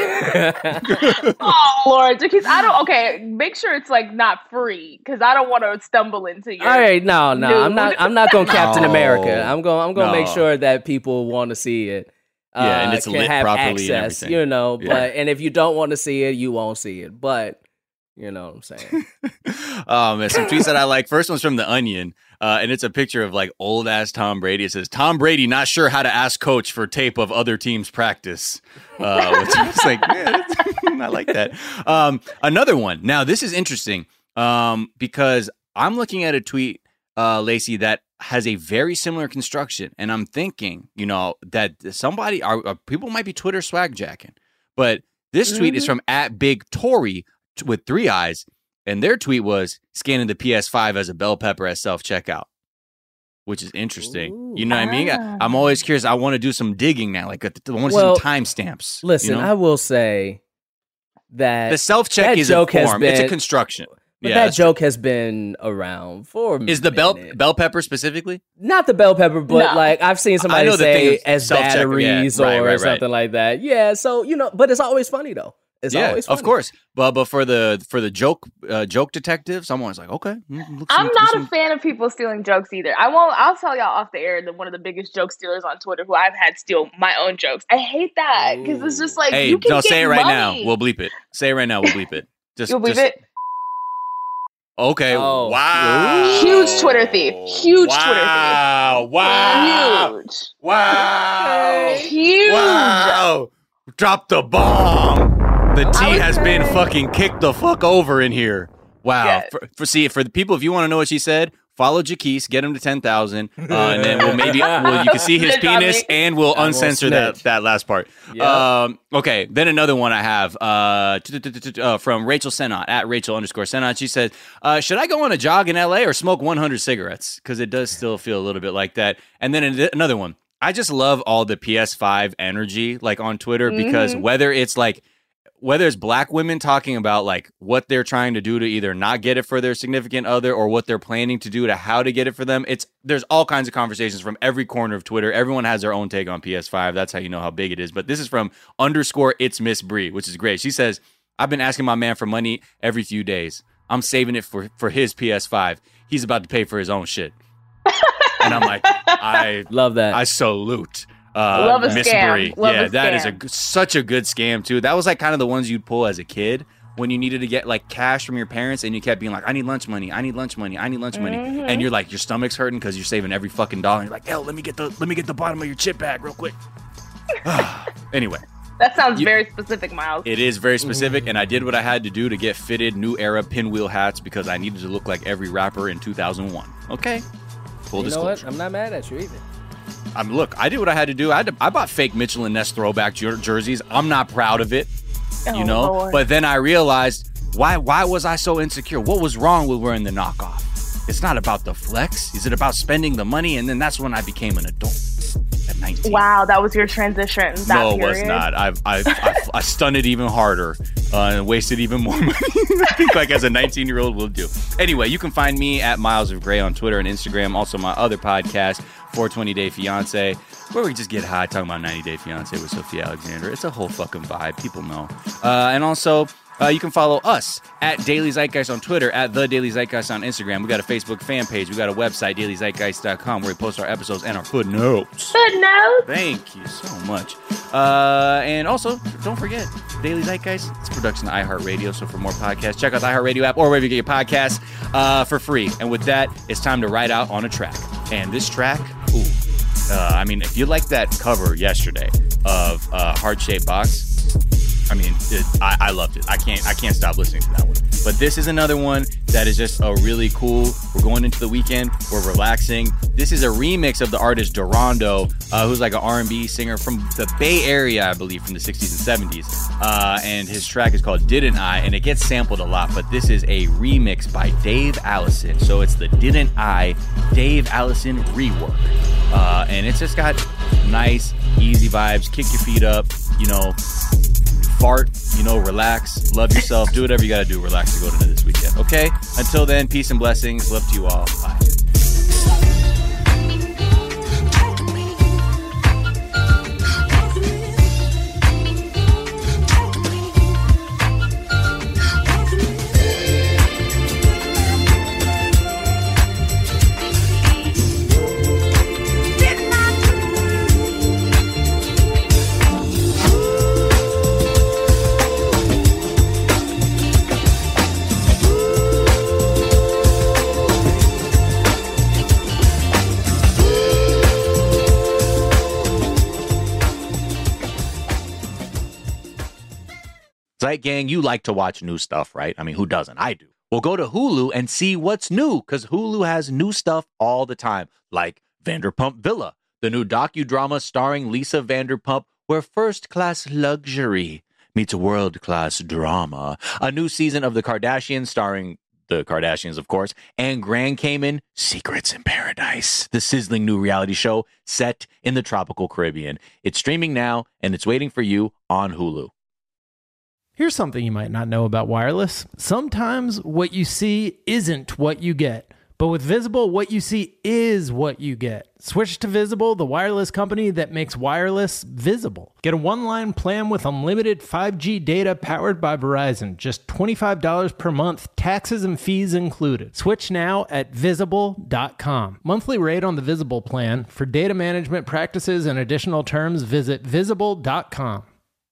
S6: Oh Lord, because I don't. Okay, make sure it's like not free, because I don't want to stumble into your.
S13: All right, no, no, I'm not. I'm not going Captain
S1: No.
S13: America. I'm going. I'm going to make
S1: No.
S13: sure that people want to see it. Uh,
S1: Yeah, and it's
S13: can
S1: lit
S13: have
S1: properly and
S13: access,
S1: everything.
S13: you know.
S1: Yeah.
S13: But and if you don't want to see it, you won't see it. But you know what I'm saying.
S1: Oh man, some tweets that I like. First one's from The Onion, uh, and it's a picture of like old ass Tom Brady. It says Tom Brady not sure how to ask coach for tape of other teams' practice, uh, which I was like, man, that's- I like that. Um, another one. Now this is interesting um, because I'm looking at a tweet, uh, Lacey, that has a very similar construction, and I'm thinking, you know, that somebody, are, are people might be Twitter swag jacking, but this tweet is
S6: Mhm.
S1: from at Big Tory t- with three eyes. And their tweet was scanning the P S five as a bell pepper at self checkout, which is interesting. You know what I mean? I, I'm always curious. I want to do some digging now. Like I want to
S13: Well,
S1: see some timestamps.
S13: Listen,
S1: you know?
S13: I will say that
S1: the self check
S13: that
S1: is a
S13: joke has
S1: form. It's a
S13: been-
S1: construction.
S13: But
S1: Yeah,
S13: that
S1: that's
S13: joke has been around for a
S1: is the bell
S13: minute.
S1: bell pepper specifically?
S13: Not the bell pepper, but
S6: No.
S13: like I've seen
S1: I
S13: somebody
S1: know the thing
S13: say
S1: is
S13: as
S1: self-check- yeah,
S13: batteries
S1: right,
S13: or
S1: right, right.
S13: something like that. Yeah, so you know, but it's always funny though. It's
S1: yeah,
S13: always funny.
S1: of course. But but for the for the joke uh, joke detectives, I'm always like, okay. mm, look
S6: I'm
S1: some-
S6: not
S1: some-
S6: a fan of people stealing jokes either. I won't. I'll tell y'all off the air that one of the biggest joke stealers on Twitter, who I've had steal my own jokes. I hate that because it's just like
S1: Hey,
S6: you can
S1: no,
S6: get
S1: say it right
S6: money.
S1: now. We'll bleep it. Say it right now. We'll bleep it. Just
S6: You'll believe
S1: just,
S6: it.
S1: Okay.
S13: Oh.
S1: Wow.
S6: Huge Twitter thief. Huge
S1: Wow.
S6: Twitter
S1: Wow.
S6: thief. Huge.
S1: Wow.
S6: Huge.
S1: Wow. Drop the bomb. The
S6: I
S1: tea
S6: was
S1: has been
S6: saying-
S1: fucking kicked the fuck over in here. Wow.
S6: Yes.
S1: For, for see for the people, if you want to know what she said, follow Jaquise, get him to ten thousand, uh, and then we'll maybe well, you can see his
S6: Snitch on
S1: penis,
S6: me.
S1: and we'll
S13: I will
S1: uncensor that
S13: snitch.
S1: that last part.
S13: Yep.
S1: Um, okay, then another one I have uh, t- t- t- t- uh, from Rachel Senot at Rachel underscore Senot. She said, uh, "Should I go on a jog in L A or smoke one hundred cigarettes? Because it does still feel a little bit like that." And then an- another one. I just love all the P S five energy like on Twitter because
S6: Mhm.
S1: whether it's like whether it's black women talking about like what they're trying to do to either not get it for their significant other or what they're planning to do to how to get it for them, it's there's all kinds of conversations from every corner of Twitter. Everyone has their own take on P S five. That's how you know how big it is. But this is from underscore it's Miss Bree, which is great. She says, "I've been asking my man for money every few days. I'm saving it for for his P S five. He's about to pay for his own shit." And I'm like, I
S13: love that.
S1: I salute. Uh,
S6: Love a
S1: Miss
S6: scam.
S1: Brie.
S6: Love
S1: yeah,
S6: a
S1: that is
S6: scam.
S1: a such a good scam too. That was like kind of the ones you'd pull as a kid when you needed to get like cash from your parents, and you kept being like, I need lunch money, I need lunch money, I need lunch money,
S6: Mhm.
S1: and you're like, your stomach's hurting because you're saving every fucking dollar. And you're like, hell, let me get the let me get the bottom of your chip bag real quick. Anyway.
S6: That sounds
S1: You-
S6: very specific, Miles.
S1: It is very specific, and I did what I had to do to get fitted new era pinwheel hats because I needed to look like every rapper in two thousand one. Okay? Full
S13: You know
S1: disclosure.
S13: what? I'm not mad at you either.
S1: I'm look, I did what I had to do. I had to, I bought fake Mitchell and Ness throwback jer- jerseys. I'm not proud of it, you
S6: Oh,
S1: know.
S6: Lord.
S1: But then I realized why why was I so insecure? What was wrong with wearing the knockoff? It's not about the flex. Is it about spending the money? And then that's when I became an adult at nineteen.
S6: Wow, that was your transition. That
S1: No, it
S6: period.
S1: was not. I I I, I stunted even harder uh, and wasted even more money. I think like as a nineteen year old will do. Anyway, you can find me at Miles of Gray on Twitter and Instagram. Also, my other podcast, four twenty Day Fiance, where we just get high talking about ninety Day Fiance with Sophia Alexander. It's a whole fucking vibe. People know. Uh, and also. Uh, you can follow us at Daily Zeitgeist on Twitter, at The Daily Zeitgeist on Instagram. We got a Facebook fan page. We got a website, daily zeitgeist dot com, where we post our episodes and our footnotes.
S6: Footnotes.
S1: Thank you so much. Uh, and also, don't forget, Daily Zeitgeist, it's a production of iHeartRadio. So for more podcasts, check out the iHeartRadio app or wherever you get your podcasts uh, for free. And with that, it's time to ride out on a track. And this track, ooh, uh, I mean, if you like that cover yesterday of uh, Heart Shaped Box, I mean, it, I, I loved it. I can't I can't stop listening to that one. But this is another one that is just a really cool. We're going into the weekend. We're relaxing. This is a remix of the artist Durando, uh, who's like an R and B singer from the Bay Area, I believe, from the sixties and seventies. Uh, and his track is called Didn't I? And it gets sampled a lot, but this is a remix by Dave Allison. So it's the Didn't I? Dave Allison rework. Uh, and it's just got nice, easy vibes. Kick your feet up, you know. Fart, you know, relax, love yourself, do whatever you gotta do, relax to go into this weekend, okay? Until then, peace and blessings, love to you all, bye. Zeit Gang, you like to watch new stuff, right? I mean, who doesn't? I do. Well, go to Hulu and see what's new, because Hulu has new stuff all the time, like Vanderpump Villa, the new docudrama starring Lisa Vanderpump, where first-class luxury meets world-class drama. A new season of The Kardashians starring the Kardashians, of course, and Grand Cayman, Secrets in Paradise, the sizzling new reality show set in the tropical Caribbean. It's streaming now, and it's waiting for you on Hulu.
S18: Here's something you might not know about wireless. Sometimes what you see isn't what you get. But with Visible, what you see is what you get. Switch to Visible, the wireless company that makes wireless visible. Get a one-line plan with unlimited five G data powered by Verizon. Just twenty-five dollars per month, taxes and fees included. Switch now at visible dot com. Monthly rate on the Visible plan. For data management practices and additional terms, visit visible dot com.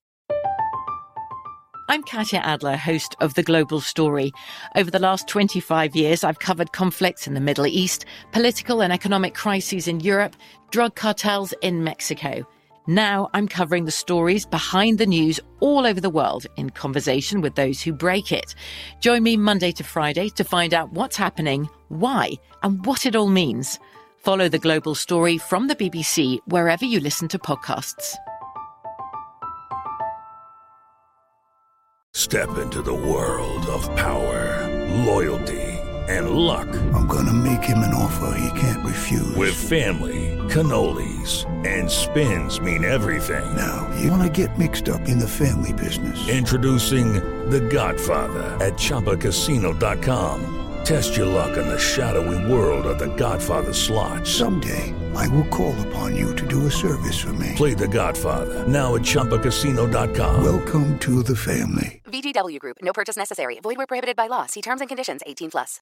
S19: I'm Katya Adler, host of The Global Story. Over the last twenty-five years, I've covered conflicts in the Middle East, political and economic crises in Europe, drug cartels in Mexico. Now I'm covering the stories behind the news all over the world in conversation with those who break it. Join me Monday to Friday to find out what's happening, why, and what it all means. Follow The Global Story from the B B C wherever you listen to podcasts.
S20: Step into the world of power, loyalty, and luck.
S21: I'm gonna make him an offer he can't refuse.
S20: With family, cannolis, and spins mean everything.
S21: Now, you wanna get mixed up in the family business.
S20: Introducing The Godfather at Chumba Casino dot com. Test your luck in the shadowy world of The Godfather slot.
S21: Someday, I will call upon you to do a service for me.
S20: Play The Godfather, now at Chumba Casino dot com.
S21: Welcome to the family.
S22: V G W Group. No purchase necessary. Void where prohibited by law. See terms and conditions. eighteen plus.